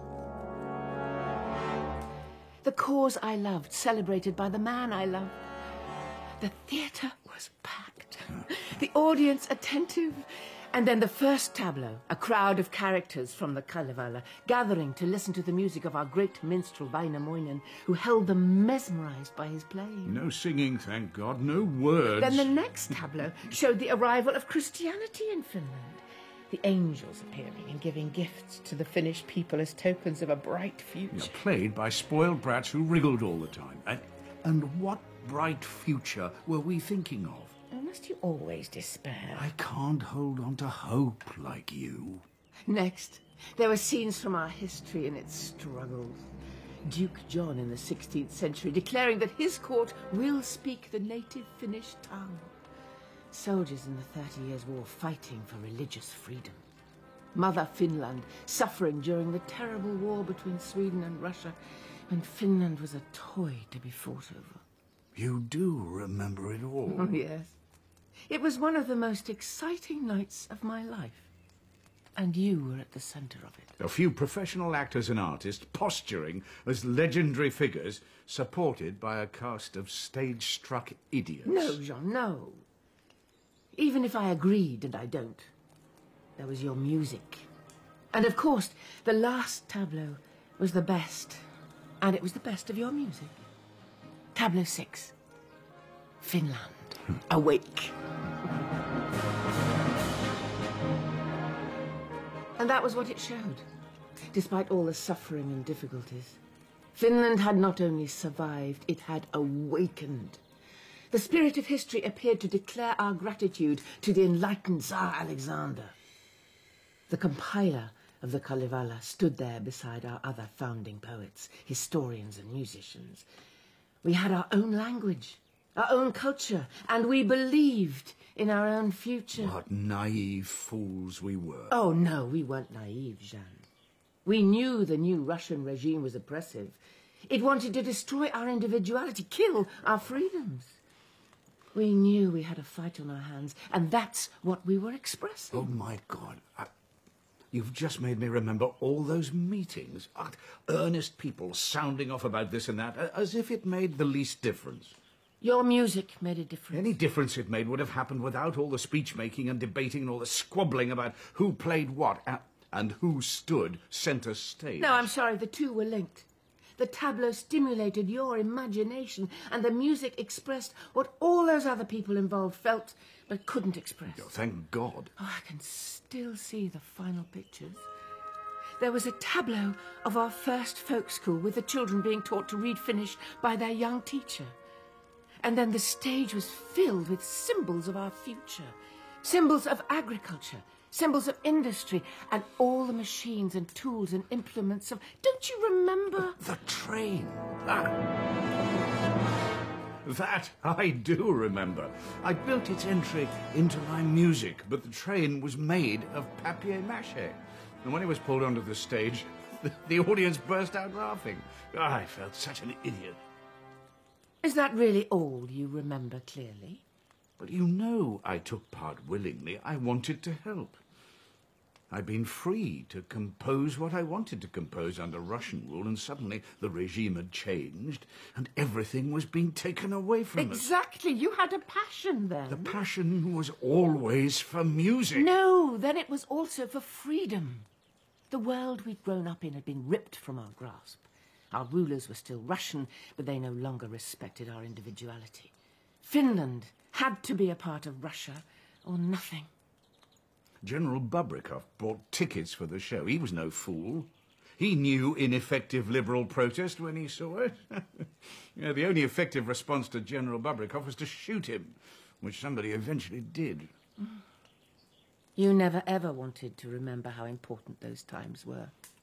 The cause I loved, celebrated by the man I loved. The theatre was packed. The audience attentive. And then the first tableau, a crowd of characters from the Kalevala gathering to listen to the music of our great minstrel Väinämöinen, who held them mesmerised by his playing. No singing, thank God, no words. Then the next tableau showed the arrival of Christianity in Finland. The angels appearing and giving gifts to the Finnish people as tokens of a bright future. Played by spoiled brats who wriggled all the time. And what bright future were we thinking of? Oh, must you always despair? I can't hold on to hope like you. Next, there were scenes from our history and its struggles. Duke John in the 16th century declaring that his court will speak the native Finnish tongue. Soldiers in the 30 Years' War fighting for religious freedom. Mother Finland suffering during the terrible war between Sweden and Russia, when Finland was a toy to be fought over. You do remember it all. Oh, yes. It was one of the most exciting nights of my life. And you were at the centre of it. A few professional actors and artists posturing as legendary figures, supported by a cast of stage-struck idiots. No, Jean, no. Even if I agreed, and I don't, there was your music. And of course, the last tableau was the best. And it was the best of your music. Tableau 6. Finland. Awake. And that was what it showed. Despite all the suffering and difficulties, Finland had not only survived, it had awakened. The spirit of history appeared to declare our gratitude to the enlightened Tsar Alexander. The compiler of the Kalevala stood there beside our other founding poets, historians and musicians. We had our own language, our own culture, and we believed in our own future. What naive fools we were. Oh, no, we weren't naive, Jeanne. We knew the new Russian regime was oppressive. It wanted to destroy our individuality, kill our freedoms. We knew we had a fight on our hands, and that's what we were expressing. Oh, my God. You've just made me remember all those meetings. Earnest people sounding off about this and that, as if it made the least difference. Your music made a difference. Any difference it made would have happened without all the speech-making and debating and all the squabbling about who played what and who stood centre stage. No, I'm sorry, the two were linked. The tableau stimulated your imagination, and the music expressed what all those other people involved felt but couldn't express. Oh, thank God. Oh, I can still see the final pictures. There was a tableau of our first folk school with the children being taught to read Finnish by their young teacher. And then the stage was filled with symbols of our future, symbols of agriculture, symbols of industry, and all the machines and tools and implements of... Don't you remember? The train. That I do remember. I built its entry into my music, but the train was made of papier-mâché. And when it was pulled onto the stage, the audience burst out laughing. I felt such an idiot. Is that really all you remember clearly? But you know I took part willingly. I wanted to help. I'd been free to compose what I wanted to compose under Russian rule, and suddenly the regime had changed, and everything was being taken away from us. Exactly. You had a passion then. The passion was always for music. No, then it was also for freedom. The world we'd grown up in had been ripped from our grasp. Our rulers were still Russian, but they no longer respected our individuality. Finland had to be a part of Russia, or nothing. General Bubrikov bought tickets for the show. He was no fool. He knew ineffective liberal protest when he saw it. Yeah, the only effective response to General Bubrikov was to shoot him, which somebody eventually did. You never ever wanted to remember how important those times were.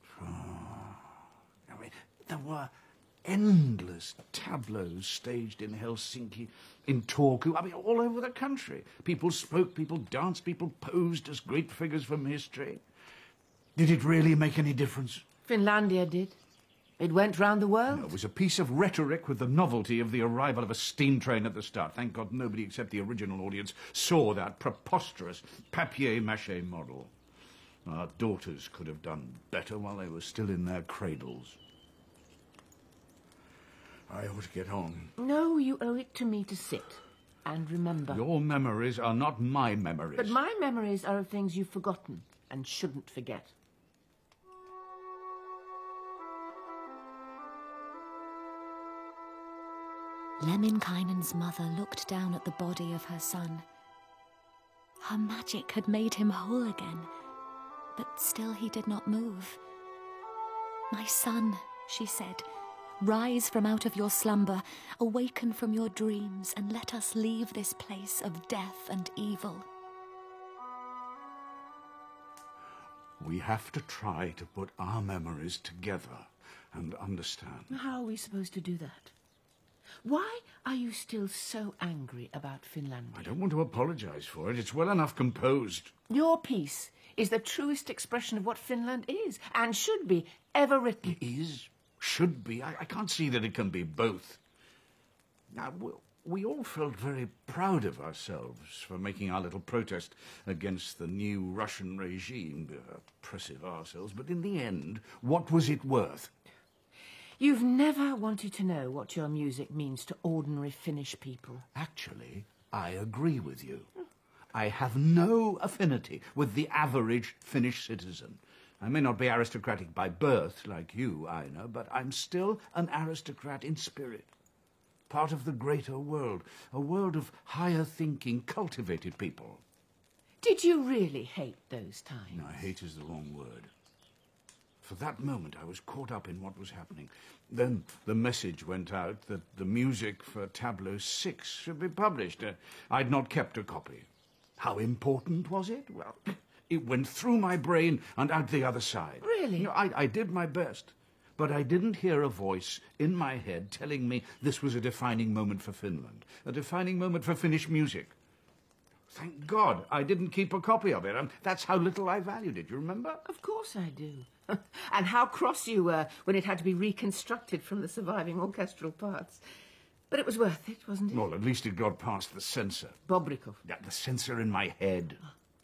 I mean, there were endless tableaus staged in Helsinki, in Turku, I mean, all over the country. People spoke, people danced, people posed as great figures from history. Did it really make any difference? Finlandia did. It went round the world. No, it was a piece of rhetoric with the novelty of the arrival of a steam train at the start. Thank God nobody except the original audience saw that preposterous papier-mâché model. Our daughters could have done better while they were still in their cradles. I ought to get on. No, you owe it to me to sit and remember. Your memories are not my memories. But my memories are of things you've forgotten and shouldn't forget. Lemminkainen's mother looked down at the body of her son. Her magic had made him whole again, but still he did not move. "My son," she said, "rise from out of your slumber, awaken from your dreams, and let us leave this place of death and evil." We have to try to put our memories together and understand. How are we supposed to do that? Why are you still so angry about Finlandia? I don't want to apologize for it. It's well enough composed. Your piece is the truest expression of what Finland is, and should be, ever written. It is, should be. I can't see that it can be both. Now, we all felt very proud of ourselves for making our little protest against the new Russian regime. Oppressive ourselves, but in the end, what was it worth? You've never wanted to know what your music means to ordinary Finnish people. Actually, I agree with you. I have no affinity with the average Finnish citizen. I may not be aristocratic by birth, like you, Aina, but I'm still an aristocrat in spirit. Part of the greater world, a world of higher thinking, cultivated people. Did you really hate those times? No, hate is the wrong word. For that moment, I was caught up in what was happening. Then the message went out that the music for Tableau 6 should be published. I'd not kept a copy. How important was it? Well, it went through my brain and out the other side. Really? You know, I did my best. But I didn't hear a voice in my head telling me this was a defining moment for Finland, a defining moment for Finnish music. Thank God I didn't keep a copy of it. That's how little I valued it, you remember? Of course I do. And how cross you were when it had to be reconstructed from the surviving orchestral parts. But it was worth it, wasn't it? Well, at least it got past the censor. Bobrikov. Yeah, the censor in my head.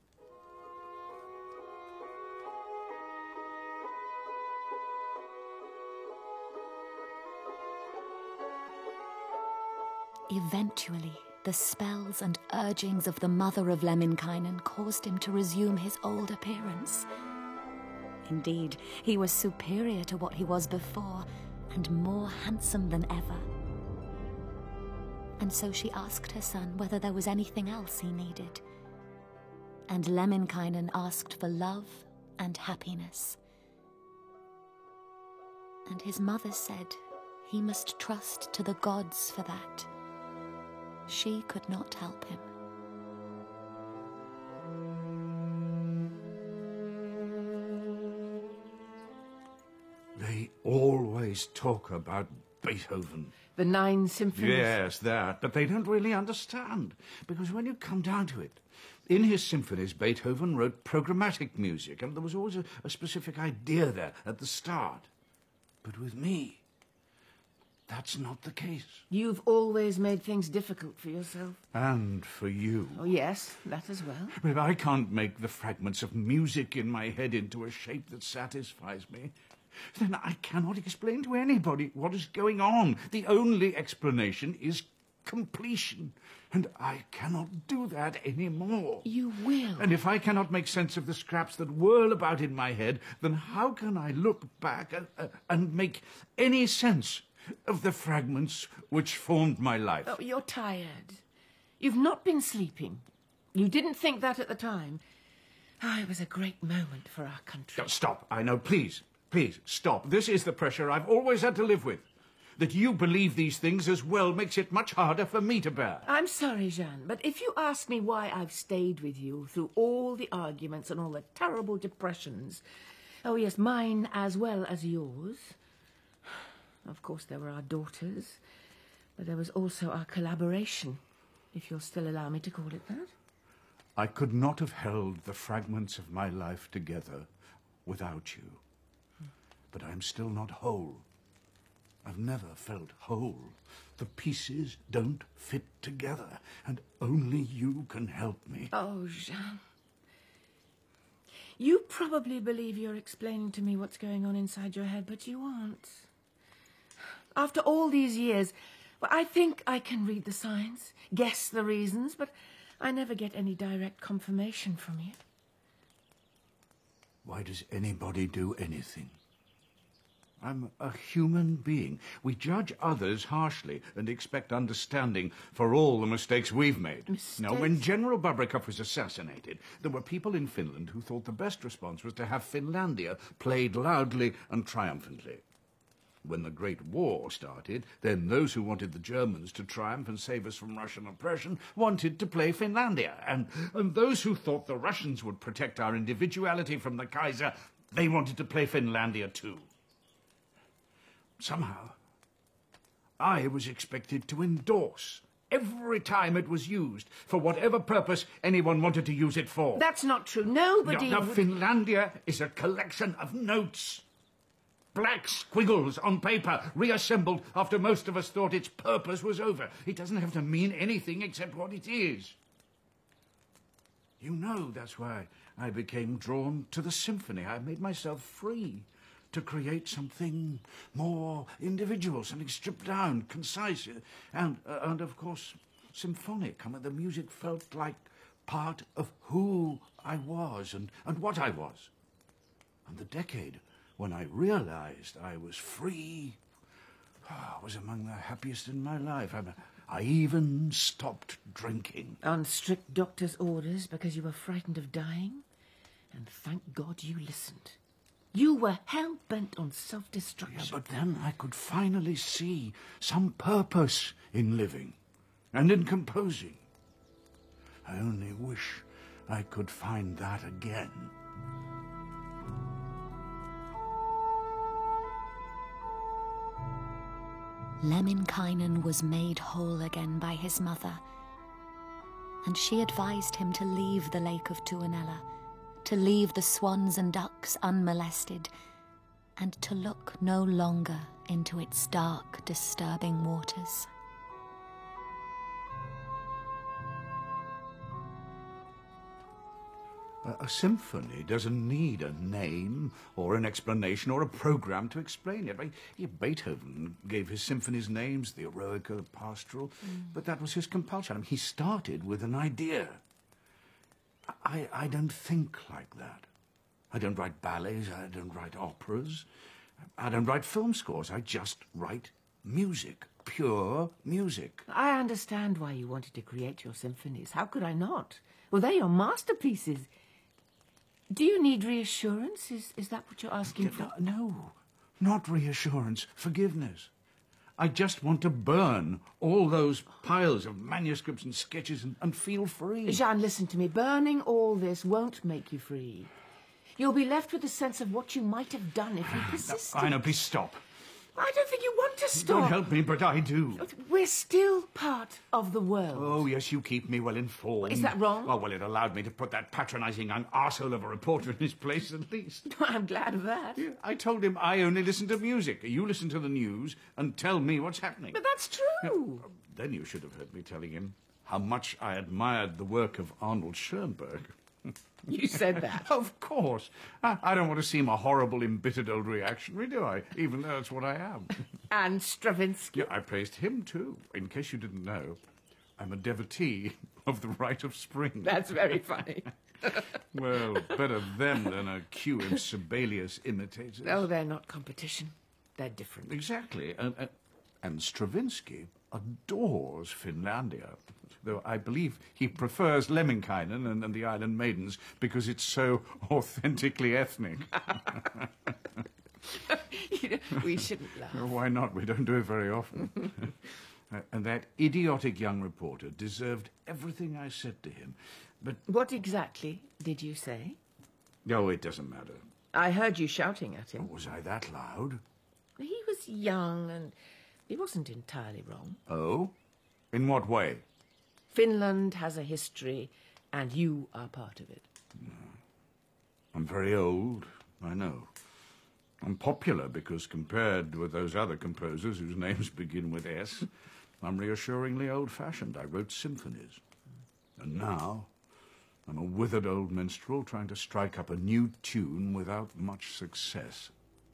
Eventually, the spells and urgings of the mother of Lemminkainen caused him to resume his old appearance. Indeed, he was superior to what he was before, and more handsome than ever. And so she asked her son whether there was anything else he needed. And Lemminkainen asked for love and happiness. And his mother said he must trust to the gods for that. She could not help him. They always talk about Beethoven. The 9 symphonies. Yes, that. But they don't really understand. Because when you come down to it, in his symphonies, Beethoven wrote programmatic music, and there was always a specific idea there at the start. But with me, that's not the case. You've always made things difficult for yourself. And for you. Oh, yes, that as well. But if I can't make the fragments of music in my head into a shape that satisfies me, then I cannot explain to anybody what is going on. The only explanation is completion. And I cannot do that anymore. You will. And if I cannot make sense of the scraps that whirl about in my head, then how can I look back and make any sense of the fragments which formed my life? Oh, you're tired. You've not been sleeping. You didn't think that at the time. Ah, it was a great moment for our country. Stop. I know. Please, stop. This is the pressure I've always had to live with. That you believe these things as well makes it much harder for me to bear. I'm sorry, Jeanne, but if you ask me why I've stayed with you through all the arguments and all the terrible depressions, oh yes, mine as well as yours. Of course, there were our daughters, but there was also our collaboration, if you'll still allow me to call it that. I could not have held the fragments of my life together without you. But I'm still not whole. I've never felt whole. The pieces don't fit together, and only you can help me. Oh, Jeanne. You probably believe you're explaining to me what's going on inside your head, but you aren't. After all these years, well, I think I can read the signs, guess the reasons, but I never get any direct confirmation from you. Why does anybody do anything? I'm a human being. We judge others harshly and expect understanding for all the mistakes we've made. Mistakes? Now, when General Babrikov was assassinated, there were people in Finland who thought the best response was to have Finlandia played loudly and triumphantly. When the Great War started, then those who wanted the Germans to triumph and save us from Russian oppression wanted to play Finlandia. And those who thought the Russians would protect our individuality from the Kaiser, they wanted to play Finlandia too. Somehow, I was expected to endorse every time it was used, for whatever purpose anyone wanted to use it for. That's not true. Nobody... Now, Finlandia is a collection of notes. Black squiggles on paper, reassembled after most of us thought its purpose was over. It doesn't have to mean anything except what it is. You know, that's why I became drawn to the symphony. I made myself free to create something more individual, something stripped down, concise, and of course, symphonic. I mean, the music felt like part of who I was and what I was. And the decade when I realized I was free was among the happiest in my life. I even stopped drinking. On strict doctor's orders because you were frightened of dying? And thank God you listened. You were hell-bent on self-destruction. Yeah, but then I could finally see some purpose in living and in composing. I only wish I could find that again. Lemminkainen was made whole again by his mother, and she advised him to leave the lake of Tuonela, to leave the swans and ducks unmolested, and to look no longer into its dark, disturbing waters. A symphony doesn't need a name or an explanation or a program to explain it. Beethoven gave his symphonies names, the Eroica, the Pastoral, but that was his compulsion. I mean, he started with an idea. I don't think like that. I don't write ballets, I don't write operas, I don't write film scores, I just write music, pure music. I understand why you wanted to create your symphonies. How could I not? Well, they're your masterpieces. Do you need reassurance? Is that what you're asking for? No, not reassurance, forgiveness. I just want to burn all those piles of manuscripts and sketches and feel free. Jeanne, listen to me. Burning all this won't make you free. You'll be left with a sense of what you might have done if you persisted. I know, please stop. I don't think you want to stop. Don't help me, but I do. We're still part of the world. Oh, yes, you keep me well informed. Is that wrong? Oh, well, it allowed me to put that patronising young arsehole of a reporter in his place, at least. I'm glad of that. Yeah, I told him I only listen to music. You listen to the news and tell me what's happening. But that's true. Then you should have heard me telling him how much I admired the work of Arnold Schoenberg. You said that. Of course. I don't want to seem a horrible, embittered old reactionary, do I? Even though it's what I am. And Stravinsky. Yeah, I praised him, too. In case you didn't know, I'm a devotee of the Rite of Spring. That's very funny. Well, better them than a queue of Sibelius imitators. Oh, they're not competition. They're different. Exactly. And Stravinsky adores Finlandia, though I believe he prefers Lemminkainen and the Island Maidens because it's so authentically ethnic. We shouldn't laugh. Why not? We don't do it very often. And that idiotic young reporter deserved everything I said to him. But... What exactly did you say? Oh, it doesn't matter. I heard you shouting at him. Was I that loud? He was young and he wasn't entirely wrong. Oh? In what way? Finland has a history and you are part of it. I'm very old, I know. I'm popular because compared with those other composers whose names begin with S, I'm reassuringly old-fashioned. I wrote symphonies. And now, I'm a withered old minstrel trying to strike up a new tune without much success.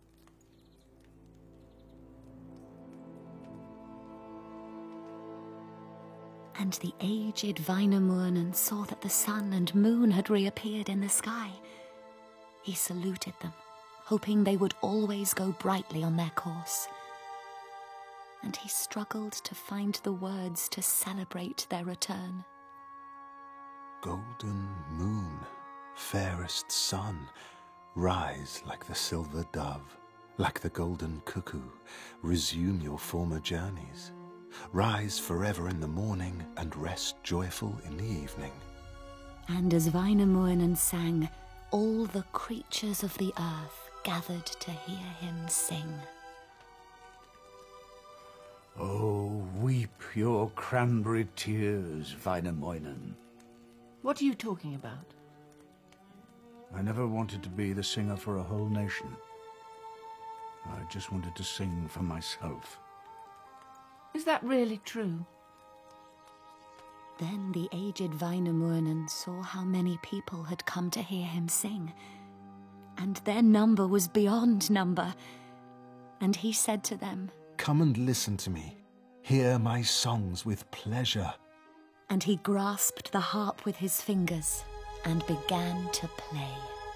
And the aged Väinämöinen saw that the sun and moon had reappeared in the sky. He saluted them, hoping they would always go brightly on their course. And he struggled to find the words to celebrate their return. Golden moon, fairest sun, rise like the silver dove, like the golden cuckoo, resume your former journeys. Rise forever in the morning and rest joyful in the evening. And as Väinämöinen sang, all the creatures of the earth gathered to hear him sing. Oh, weep your cranberry tears, Väinämöinen. What are you talking about? I never wanted to be the singer for a whole nation. I just wanted to sing for myself. Is that really true? Then the aged Väinämöinen saw how many people had come to hear him sing, and their number was beyond number. And he said to them, Come and listen to me. Hear my songs with pleasure. And he grasped the harp with his fingers and began to play.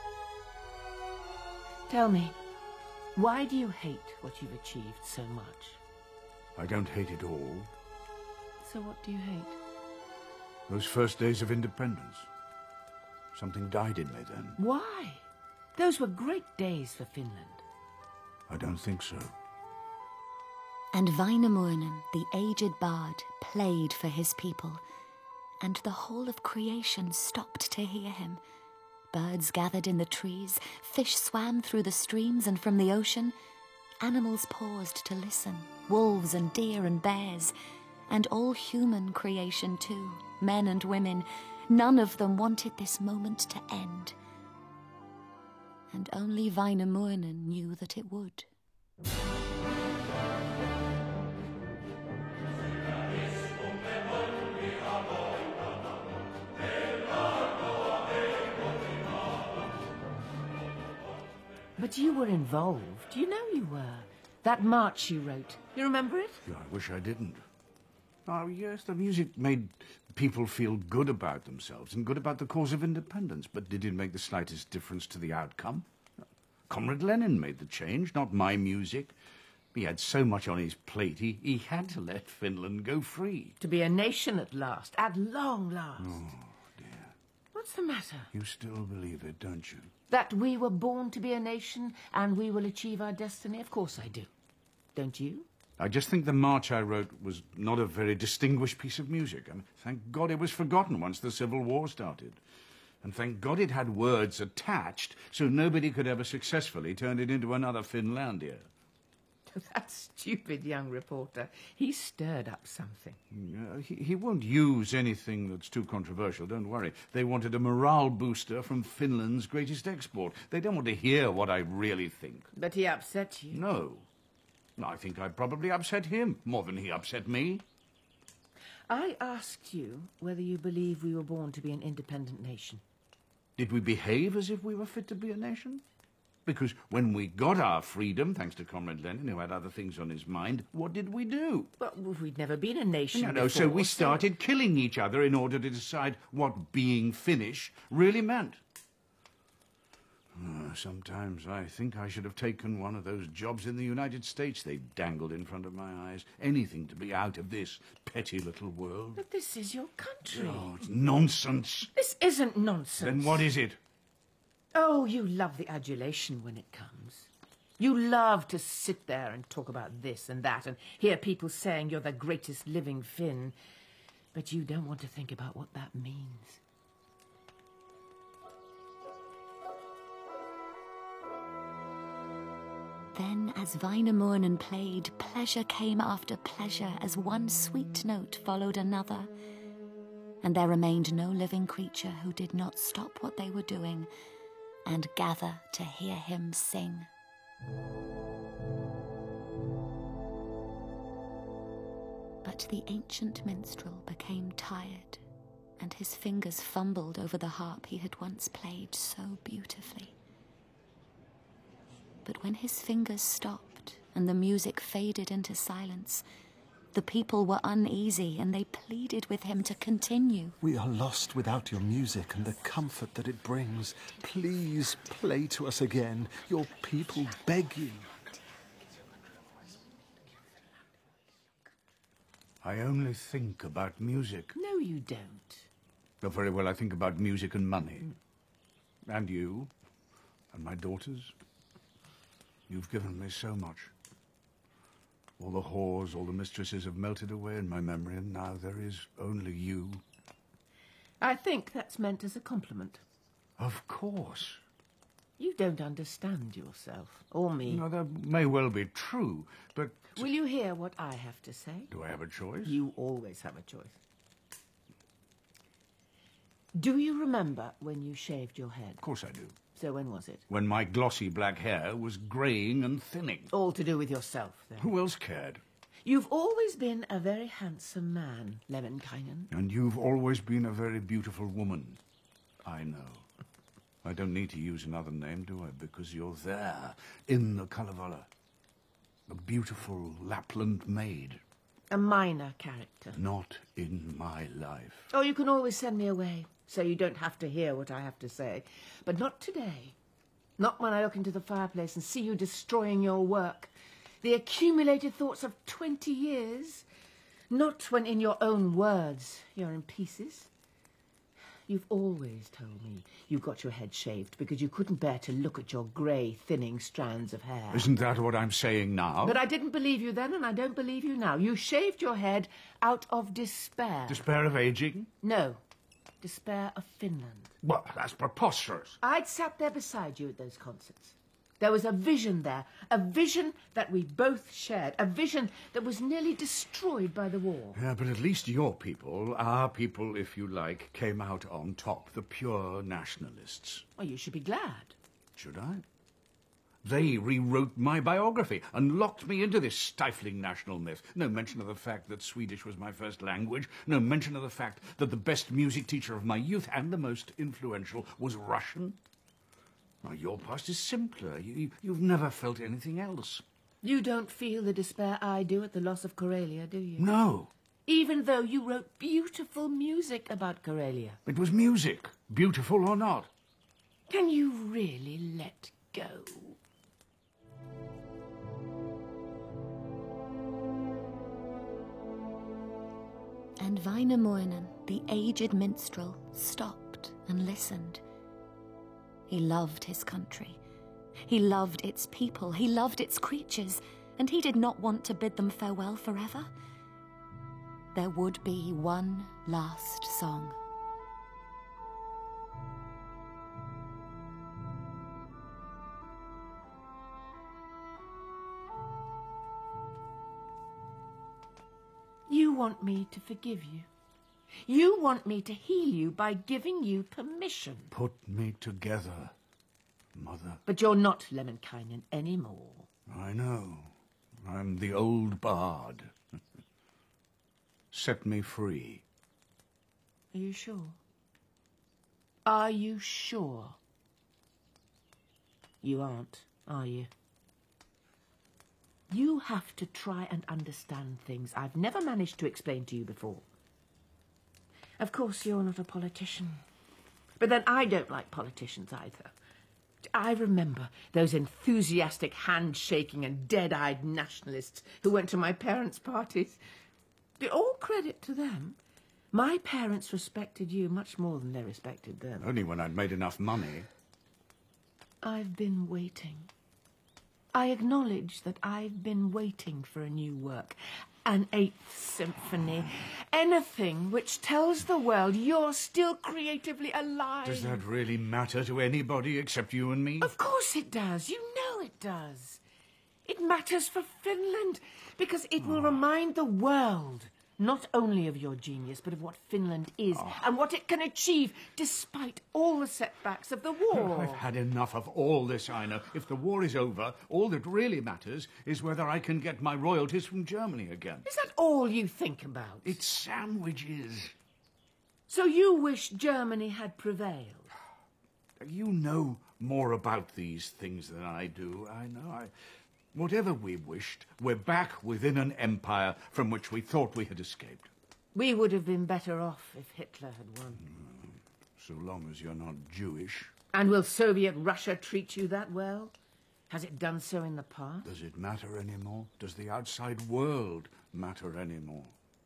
Tell me, why do you hate what you've achieved so much? I don't hate it all. So what do you hate? Those first days of independence. Something died in me then. Why? Those were great days for Finland. I don't think so. And Väinämöinen, the aged bard, played for his people, and the whole of creation stopped to hear him. Birds gathered in the trees, fish swam through the streams and from the ocean. Animals paused to listen, wolves and deer and bears, and all human creation too, men and women. None of them wanted this moment to end. And only Väinämöinen knew that it would. But you were involved. You know you were. That march you wrote. You remember it? Yeah, I wish I didn't. Oh, yes, the music made people feel good about themselves and good about the cause of independence, but did it make the slightest difference to the outcome? Comrade Lenin made the change, not my music. He had so much on his plate, he had to let Finland go free. To be a nation at last, at long last. Oh, dear. What's the matter? You still believe it, don't you? That we were born to be a nation and we will achieve our destiny? Of course I do. Don't you? I just think the march I wrote was not a very distinguished piece of music. I mean, thank God it was forgotten once the Civil War started. And thank God it had words attached so nobody could ever successfully turn it into another Finlandia. That stupid young reporter, he stirred up something. He won't use anything that's too controversial, don't worry. They wanted a morale booster from Finland's greatest export. They don't want to hear what I really think. But he upset you. No. I think I probably upset him more than he upset me. I asked you whether you believe we were born to be an independent nation. Did we behave as if we were fit to be a nation? Because when we got our freedom, thanks to Comrade Lenin, who had other things on his mind, what did we do? Well, we'd never been a nation No, so we started killing each other in order to decide what being Finnish really meant. Sometimes I think I should have taken one of those jobs in the United States they dangled in front of my eyes. Anything to be out of this petty little world. But this is your country. Oh, it's nonsense. This isn't nonsense. Then what is it? Oh, you love the adulation when it comes. You love to sit there and talk about this and that and hear people saying you're the greatest living Finn. But you don't want to think about what that means. Then, as Wainamoinen played, pleasure came after pleasure as one sweet note followed another, and there remained no living creature who did not stop what they were doing and gather to hear him sing. But the ancient minstrel became tired, and his fingers fumbled over the harp he had once played so beautifully. But when his fingers stopped and the music faded into silence, the people were uneasy and they pleaded with him to continue. We are lost without your music and the comfort that it brings. Please play to us again. Your people beg you. I only think about music. No, you don't. Oh, very well, I think about music and money. And you. And my daughters. You've given me so much. All the whores, all the mistresses have melted away in my memory, and now there is only you. I think that's meant as a compliment. Of course. You don't understand yourself, or me. No, that may well be true, but... Will you hear what I have to say? Do I have a choice? You always have a choice. Do you remember when you shaved your head? Of course I do. So when was it? When my glossy black hair was greying and thinning. All to do with yourself, then. Who else cared? You've always been a very handsome man, Lemminkainen. And you've always been a very beautiful woman. I know. I don't need to use another name, do I? Because you're there, in the Kalevala. A beautiful Lapland maid. A minor character. Not in my life. Oh, you can always send me away, so you don't have to hear what I have to say. But not today. Not when I look into the fireplace and see you destroying your work. The accumulated thoughts of 20 years. Not when, in your own words, you're in pieces. You've always told me you got your head shaved because you couldn't bear to look at your grey, thinning strands of hair. Isn't that what I'm saying now? But I didn't believe you then, and I don't believe you now. You shaved your head out of despair. Despair of aging? No. Despair of Finland. Well, that's preposterous. I'd sat there beside you at those concerts. There was a vision there, a vision that we both shared, a vision that was nearly destroyed by the war. Yeah, but at least your people, our people, if you like, came out on top, the pure nationalists. Well, you should be glad. Should I? They rewrote my biography and locked me into this stifling national myth. No mention of the fact that Swedish was my first language. No mention of the fact that the best music teacher of my youth and the most influential was Russian. Now, your past is simpler. You've never felt anything else. You don't feel the despair I do at the loss of Karelia, do you? No. Even though you wrote beautiful music about Karelia. It was music, beautiful or not. Can you really let go? And Wainamoinen, the aged minstrel, stopped and listened. He loved his country. He loved its people. He loved its creatures. And he did not want to bid them farewell forever. There would be one last song. You want me to forgive you. You want me to heal you by giving you permission. Put me together, Mother. But you're not Lemminkainen anymore. I know. I'm the old bard. Set me free. Are you sure? Are you sure? You aren't, are you? You have to try and understand things I've never managed to explain to you before. Of course, you're not a politician. But then I don't like politicians either. I remember those enthusiastic handshaking and dead-eyed nationalists who went to my parents' parties. All credit to them. My parents respected you much more than they respected them. Only when I'd made enough money. I've been waiting. I acknowledge that I've been waiting for a new work. An Eighth Symphony. Anything which tells the world you're still creatively alive. Does that really matter to anybody except you and me? Of course it does. You know it does. It matters for Finland because it will remind the world not only of your genius, but of what Finland is and what it can achieve despite all the setbacks of the war. I've had enough of all this, Ina. If the war is over, all that really matters is whether I can get my royalties from Germany again. Is that all you think about? It's sandwiches. So you wish Germany had prevailed? You know more about these things than I do. I know. Whatever we wished, we're back within an empire from which we thought we had escaped. We would have been better off if Hitler had won. So long as you're not Jewish. And will Soviet Russia treat you that well? Has it done so in the past? Does it matter anymore? Does the outside world matter anymore?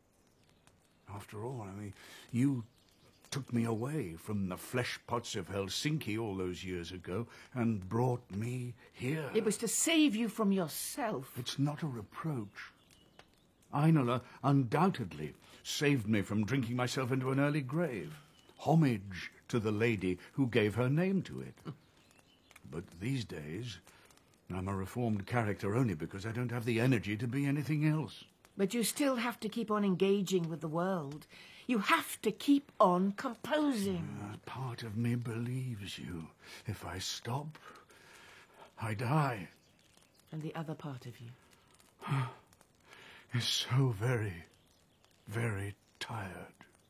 After all, I mean, you took me away from the flesh pots of Helsinki all those years ago and brought me here. It was to save you from yourself. It's not a reproach. Einala undoubtedly saved me from drinking myself into an early grave. Homage to the lady who gave her name to it. But these days, I'm a reformed character only because I don't have the energy to be anything else. But you still have to keep on engaging with the world. You have to keep on composing. Part of me believes you. If I stop, I die. And the other part of you? Is so very, very tired.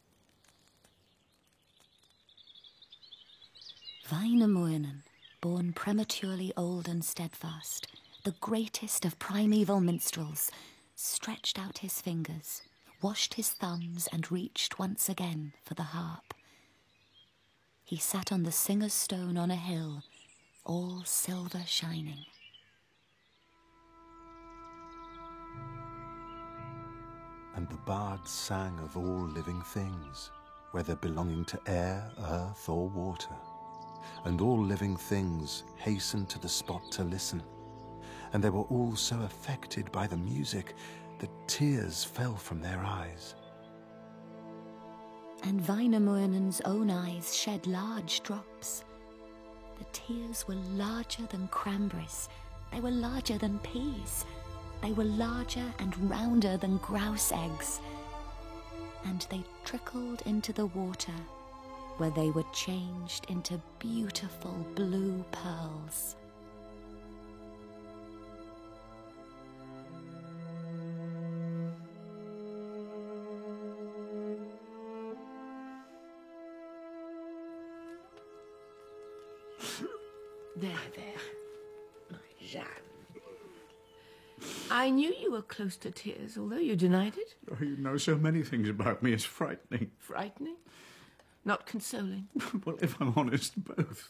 Wainamoinen, born prematurely old and steadfast, the greatest of primeval minstrels, stretched out his fingers, washed his thumbs and reached once again for the harp. He sat on the singer's stone on a hill, all silver shining. And the bards sang of all living things, whether belonging to air, earth, or water. And all living things hastened to the spot to listen. And they were all so affected by the music that tears fell from their eyes. And Wainamoinen's own eyes shed large drops. The tears were larger than cranberries. They were larger than peas. They were larger and rounder than grouse eggs. And they trickled into the water, where they were changed into beautiful blue pearls. There, my Jeanne. I knew you were close to tears, although you denied it. Oh, you know so many things about me. It's frightening. Frightening? Not consoling. Well, if I'm honest, both.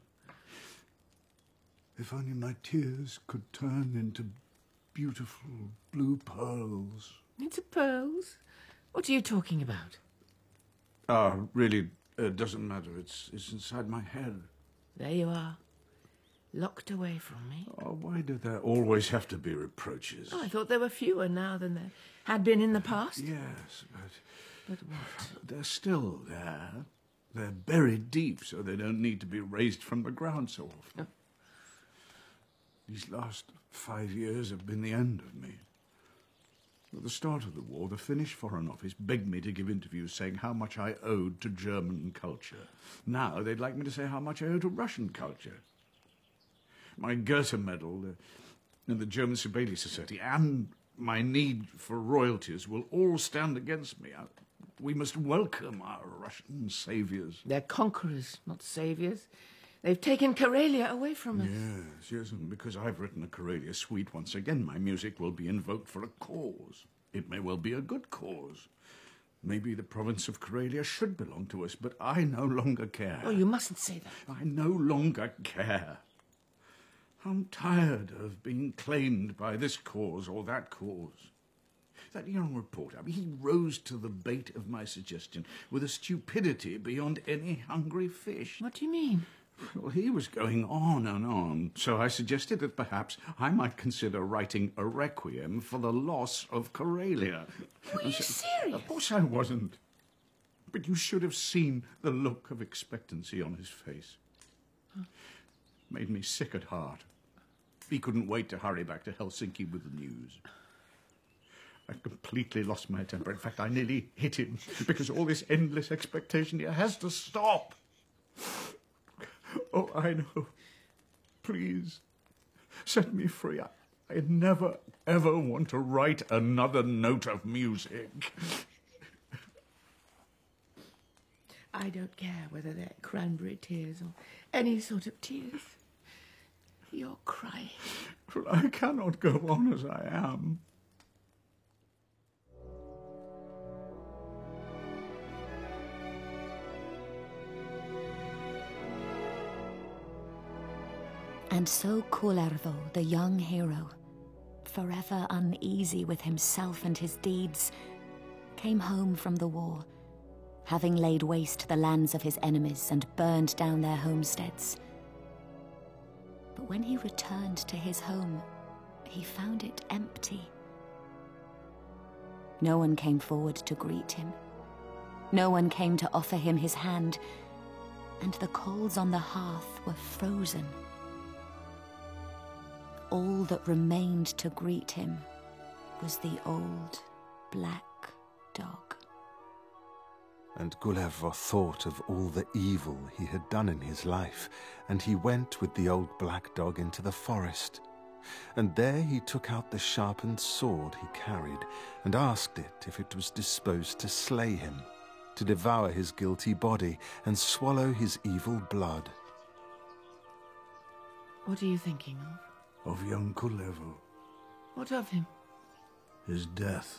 If only my tears could turn into beautiful blue pearls. Into pearls? What are you talking about? Really, it doesn't matter. It's inside my head. There you are. Locked away from me. Oh, why do there always have to be reproaches? Oh, I thought there were fewer now than there had been in the past. Yes, But what? they're still there. They're buried deep, so they don't need to be raised from the ground so often. These last 5 years have been the end of me. At the start of the war, the Finnish Foreign Office begged me to give interviews saying how much I owed to German culture. Now they'd like me to say how much I owe to Russian culture. My Goethe Medal and the German Sibelius Society and my need for royalties will all stand against me. We must welcome our Russian saviours. They're conquerors, not saviours. They've taken Karelia away from us. Yes, and because I've written a Karelia suite, once again my music will be invoked for a cause. It may well be a good cause. Maybe the province of Karelia should belong to us, but I no longer care. Oh, you mustn't say that. I no longer care. I'm tired of being claimed by this cause or that cause. That young reporter, he rose to the bait of my suggestion with a stupidity beyond any hungry fish. What do you mean? Well, he was going on and on, so I suggested that perhaps I might consider writing a requiem for the loss of Coralia. Were you serious? Of course I wasn't. But you should have seen the look of expectancy on his face. Made me sick at heart. He couldn't wait to hurry back to Helsinki with the news. I completely lost my temper. In fact, I nearly hit him because all this endless expectation here has to stop. Oh, I know. Please, set me free. I never, ever want to write another note of music. I don't care whether they're cranberry tears or any sort of tears. You're crying. But I cannot go on as I am. And so Kullervo, the young hero, forever uneasy with himself and his deeds, came home from the war, having laid waste the lands of his enemies and burned down their homesteads. But when he returned to his home, he found it empty. No one came forward to greet him. No one came to offer him his hand, and the coals on the hearth were frozen. All that remained to greet him was the old black dog. And Kullervo thought of all the evil he had done in his life, and he went with the old black dog into the forest. And there he took out the sharpened sword he carried, and asked it if it was disposed to slay him, to devour his guilty body, and swallow his evil blood. What are you thinking of? Of young Kullervo, What of him? his death.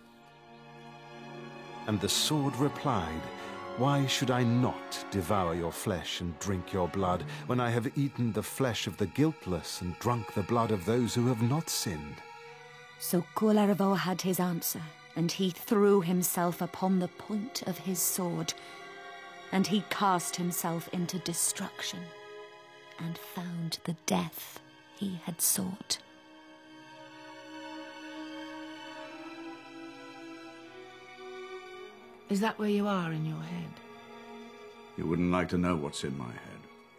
And the sword replied, "Why should I not devour your flesh and drink your blood, when I have eaten the flesh of the guiltless and drunk the blood of those who have not sinned?" So Kullervo had his answer, and he threw himself upon the point of his sword, and he cast himself into destruction, and found the death he had sought. Is that where you are in your head? You wouldn't like to know what's in my head.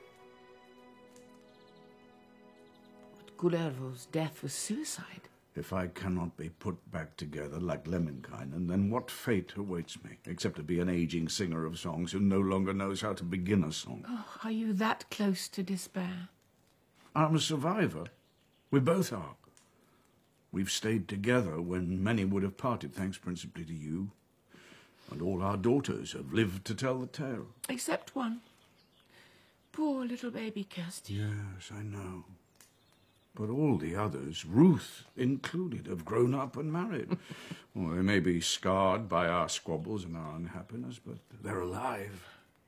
But Kullervo's death was suicide. If I cannot be put back together like Lemminkainen, then what fate awaits me, except to be an aging singer of songs who no longer knows how to begin a song? Oh, are you that close to despair? I'm a survivor. We both are. We've stayed together when many would have parted, thanks principally to you. And all our daughters have lived to tell the tale. Except one. Poor little baby Kirsty. Yes, I know. But all the others, Ruth included, have grown up and married. Well, they may be scarred by our squabbles and our unhappiness, but they're alive.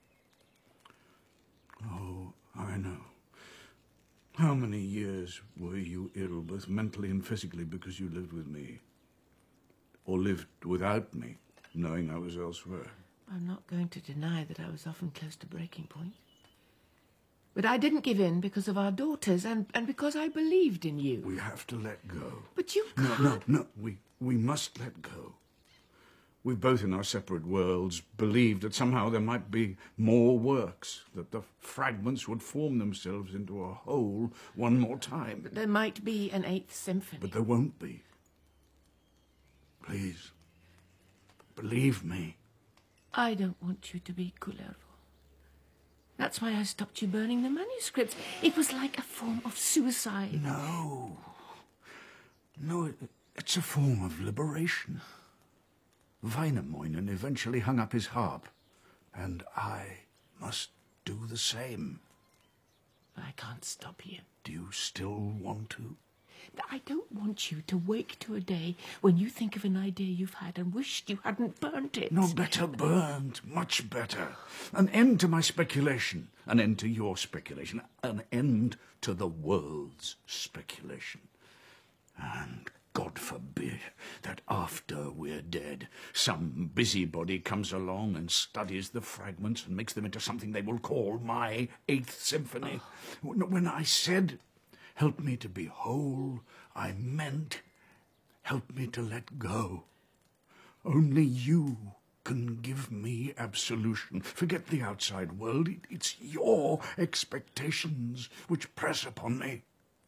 Oh, I know. How many years were you ill, both mentally and physically, because you lived with me? Or lived without me, knowing I was elsewhere? I'm not going to deny that I was often close to breaking point. But I didn't give in because of our daughters and because I believed in you. We have to let go. But you can't. No. We must let go. We both, in our separate worlds, believed that somehow there might be more works, that the fragments would form themselves into a whole one more time. But there might be an eighth symphony. But there won't be. Please, believe me. I don't want you to be Kullervo. That's why I stopped you burning the manuscripts. It was like a form of suicide. No, it's a form of liberation. Wainamoinen eventually hung up his harp, and I must do the same. I can't stop you. Do you still want to? I don't want you to wake to a day when you think of an idea you've had and wished you hadn't burnt it. No, better burned. Much better. An end to my speculation. An end to your speculation. An end to the world's speculation. And God forbid that after we're dead, some busybody comes along and studies the fragments and makes them into something they will call my Eighth Symphony. When I said, help me to be whole, I meant, help me to let go. Only you can give me absolution. Forget the outside world. It's your expectations which press upon me.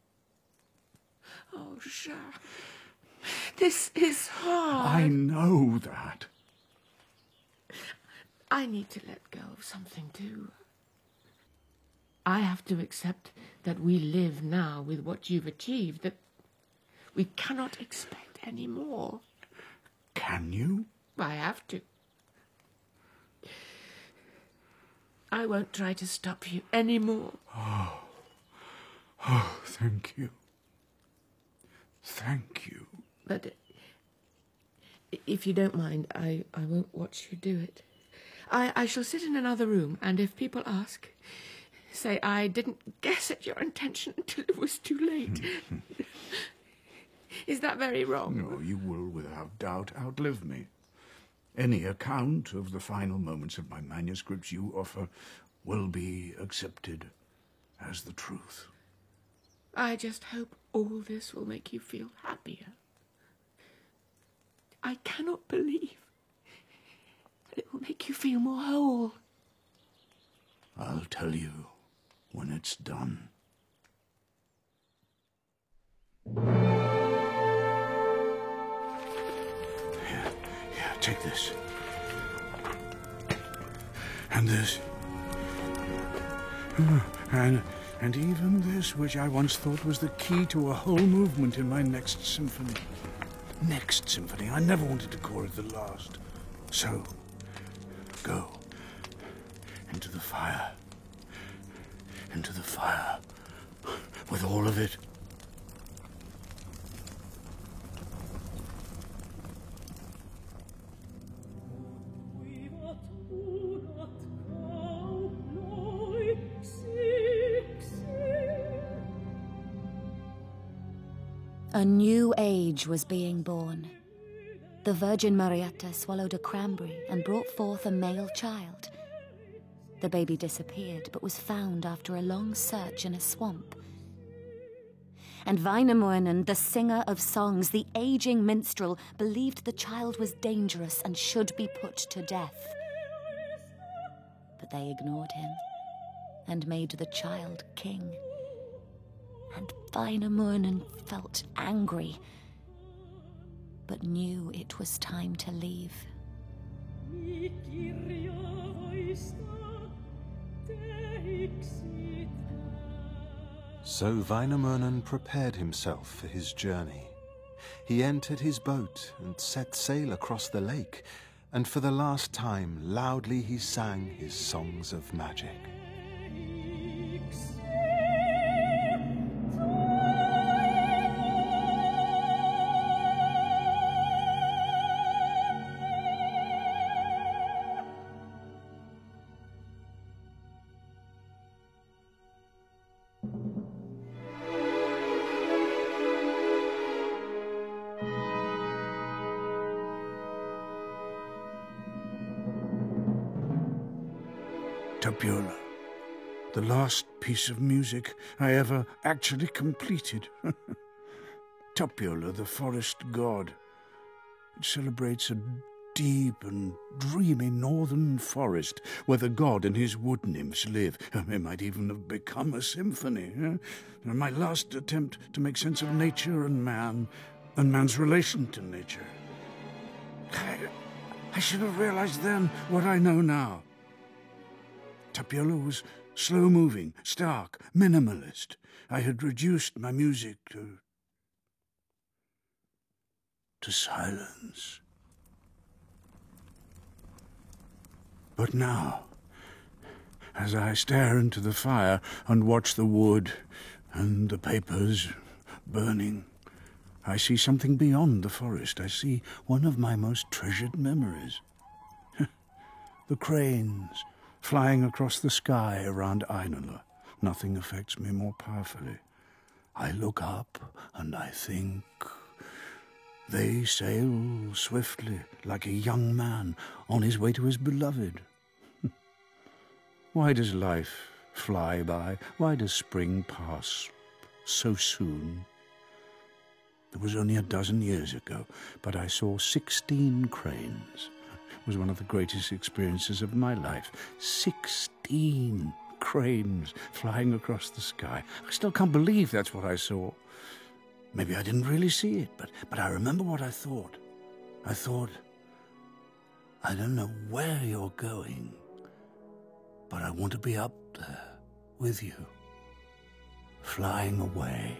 Oh, Jacques, this is hard. I know that. I need to let go of something too. I have to accept that we live now with what you've achieved, that we cannot expect any more. Can you? I have to. I won't try to stop you anymore. Oh, thank you. Thank you. But if you don't mind, I won't watch you do it. I shall sit in another room, and if people ask, say I didn't guess at your intention until it was too late. Is that very wrong? No, you will without doubt outlive me. Any account of the final moments of my manuscripts you offer will be accepted as the truth. I just hope all this will make you feel happier. I cannot believe that it will make you feel more whole. I'll tell you when it's done. Here, take this. And this. And even this, which I once thought was the key to a whole movement in my next symphony. Next symphony. I never wanted to call it the last. So, go. Into the fire. Into the fire. With all of it. A new age was being born. The Virgin Marietta swallowed a cranberry and brought forth a male child. The baby disappeared, but was found after a long search in a swamp. And Wainamoinen, the singer of songs, the aging minstrel, believed the child was dangerous and should be put to death. But they ignored him and made the child king. And Wainamoinen felt angry, but knew it was time to leave. So Wainamoinen prepared himself for his journey. He entered his boat and set sail across the lake, and for the last time loudly he sang his songs of magic. Tapiola, the last piece of music I ever actually completed. Tapiola, the forest god. It celebrates a deep and dreamy northern forest where the god and his wood nymphs live. It might even have become a symphony. My last attempt to make sense of nature and man's relation to nature. I should have realized then what I know now. Tapiola was slow-moving, stark, minimalist. I had reduced my music to silence. But now, as I stare into the fire and watch the wood and the papers burning. I see something beyond the forest. I see one of my most treasured memories. The cranes flying across the sky around Ainola. Nothing affects me more powerfully. I look up and I think... They sail swiftly like a young man on his way to his beloved. Why does life fly by? Why does spring pass so soon? It was only a dozen years ago, but I saw 16 cranes. It was one of the greatest experiences of my life. 16 cranes flying across the sky. I still can't believe that's what I saw. Maybe I didn't really see it, but I remember what I thought. I thought, I don't know where you're going, but I want to be up there with you, flying away.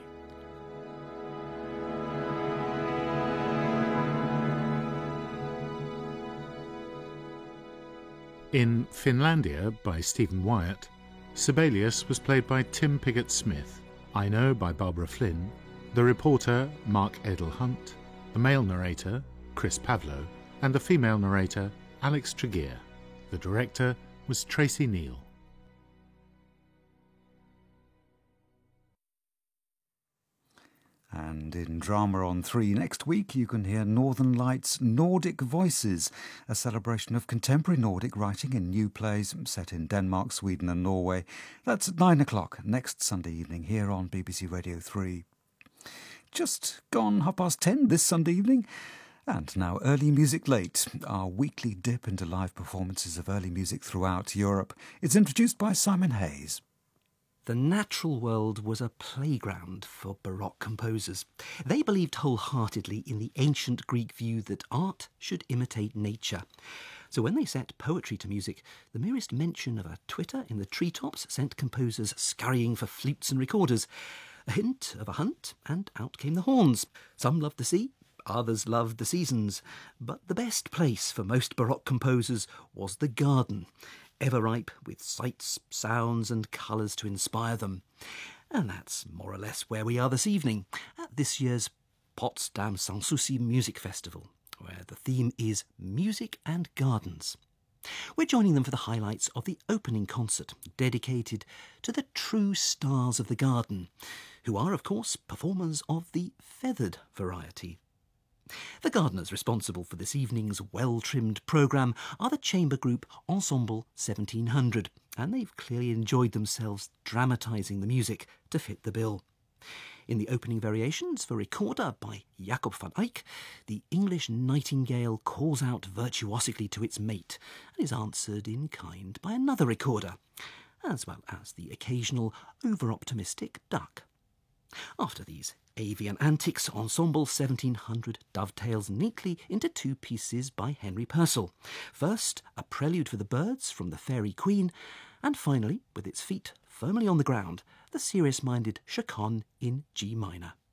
In Finlandia by Stephen Wyatt, Sibelius was played by Tim Pigott-Smith, Ino by Barbara Flynn, the reporter Mark Edel Hunt, the male narrator Chris Pavlo, and the female narrator Alex Tregear. The director was Tracy Neal. And in Drama on 3 next week, you can hear Northern Lights' Nordic Voices, a celebration of contemporary Nordic writing in new plays set in Denmark, Sweden and Norway. That's at 9 o'clock next Sunday evening here on BBC Radio 3. Just gone 10:30 this Sunday evening. And now Early Music Late, our weekly dip into live performances of early music throughout Europe. It's introduced by Simon Hayes. The natural world was a playground for Baroque composers. They believed wholeheartedly in the ancient Greek view that art should imitate nature. So when they set poetry to music, the merest mention of a twitter in the treetops sent composers scurrying for flutes and recorders. A hint of a hunt, and out came the horns. Some loved the sea, others loved the seasons. But the best place for most Baroque composers was the garden, ever ripe with sights, sounds and colours to inspire them. And that's more or less where we are this evening, at this year's Potsdam Sanssouci Music Festival, where the theme is Music and Gardens. We're joining them for the highlights of the opening concert, dedicated to the true stars of the garden, who are, of course, performers of the feathered variety. The gardeners responsible for this evening's well-trimmed programme are the chamber group Ensemble 1700, and they've clearly enjoyed themselves dramatising the music to fit the bill. In the opening variations for recorder by Jacob van Eyck, the English nightingale calls out virtuosically to its mate and is answered in kind by another recorder, as well as the occasional over-optimistic duck. After these avian antics, Ensemble 1700 dovetails neatly into two pieces by Henry Purcell. First, a prelude for the birds from the Fairy Queen, and finally, with its feet firmly on the ground, the serious-minded Chaconne in G minor.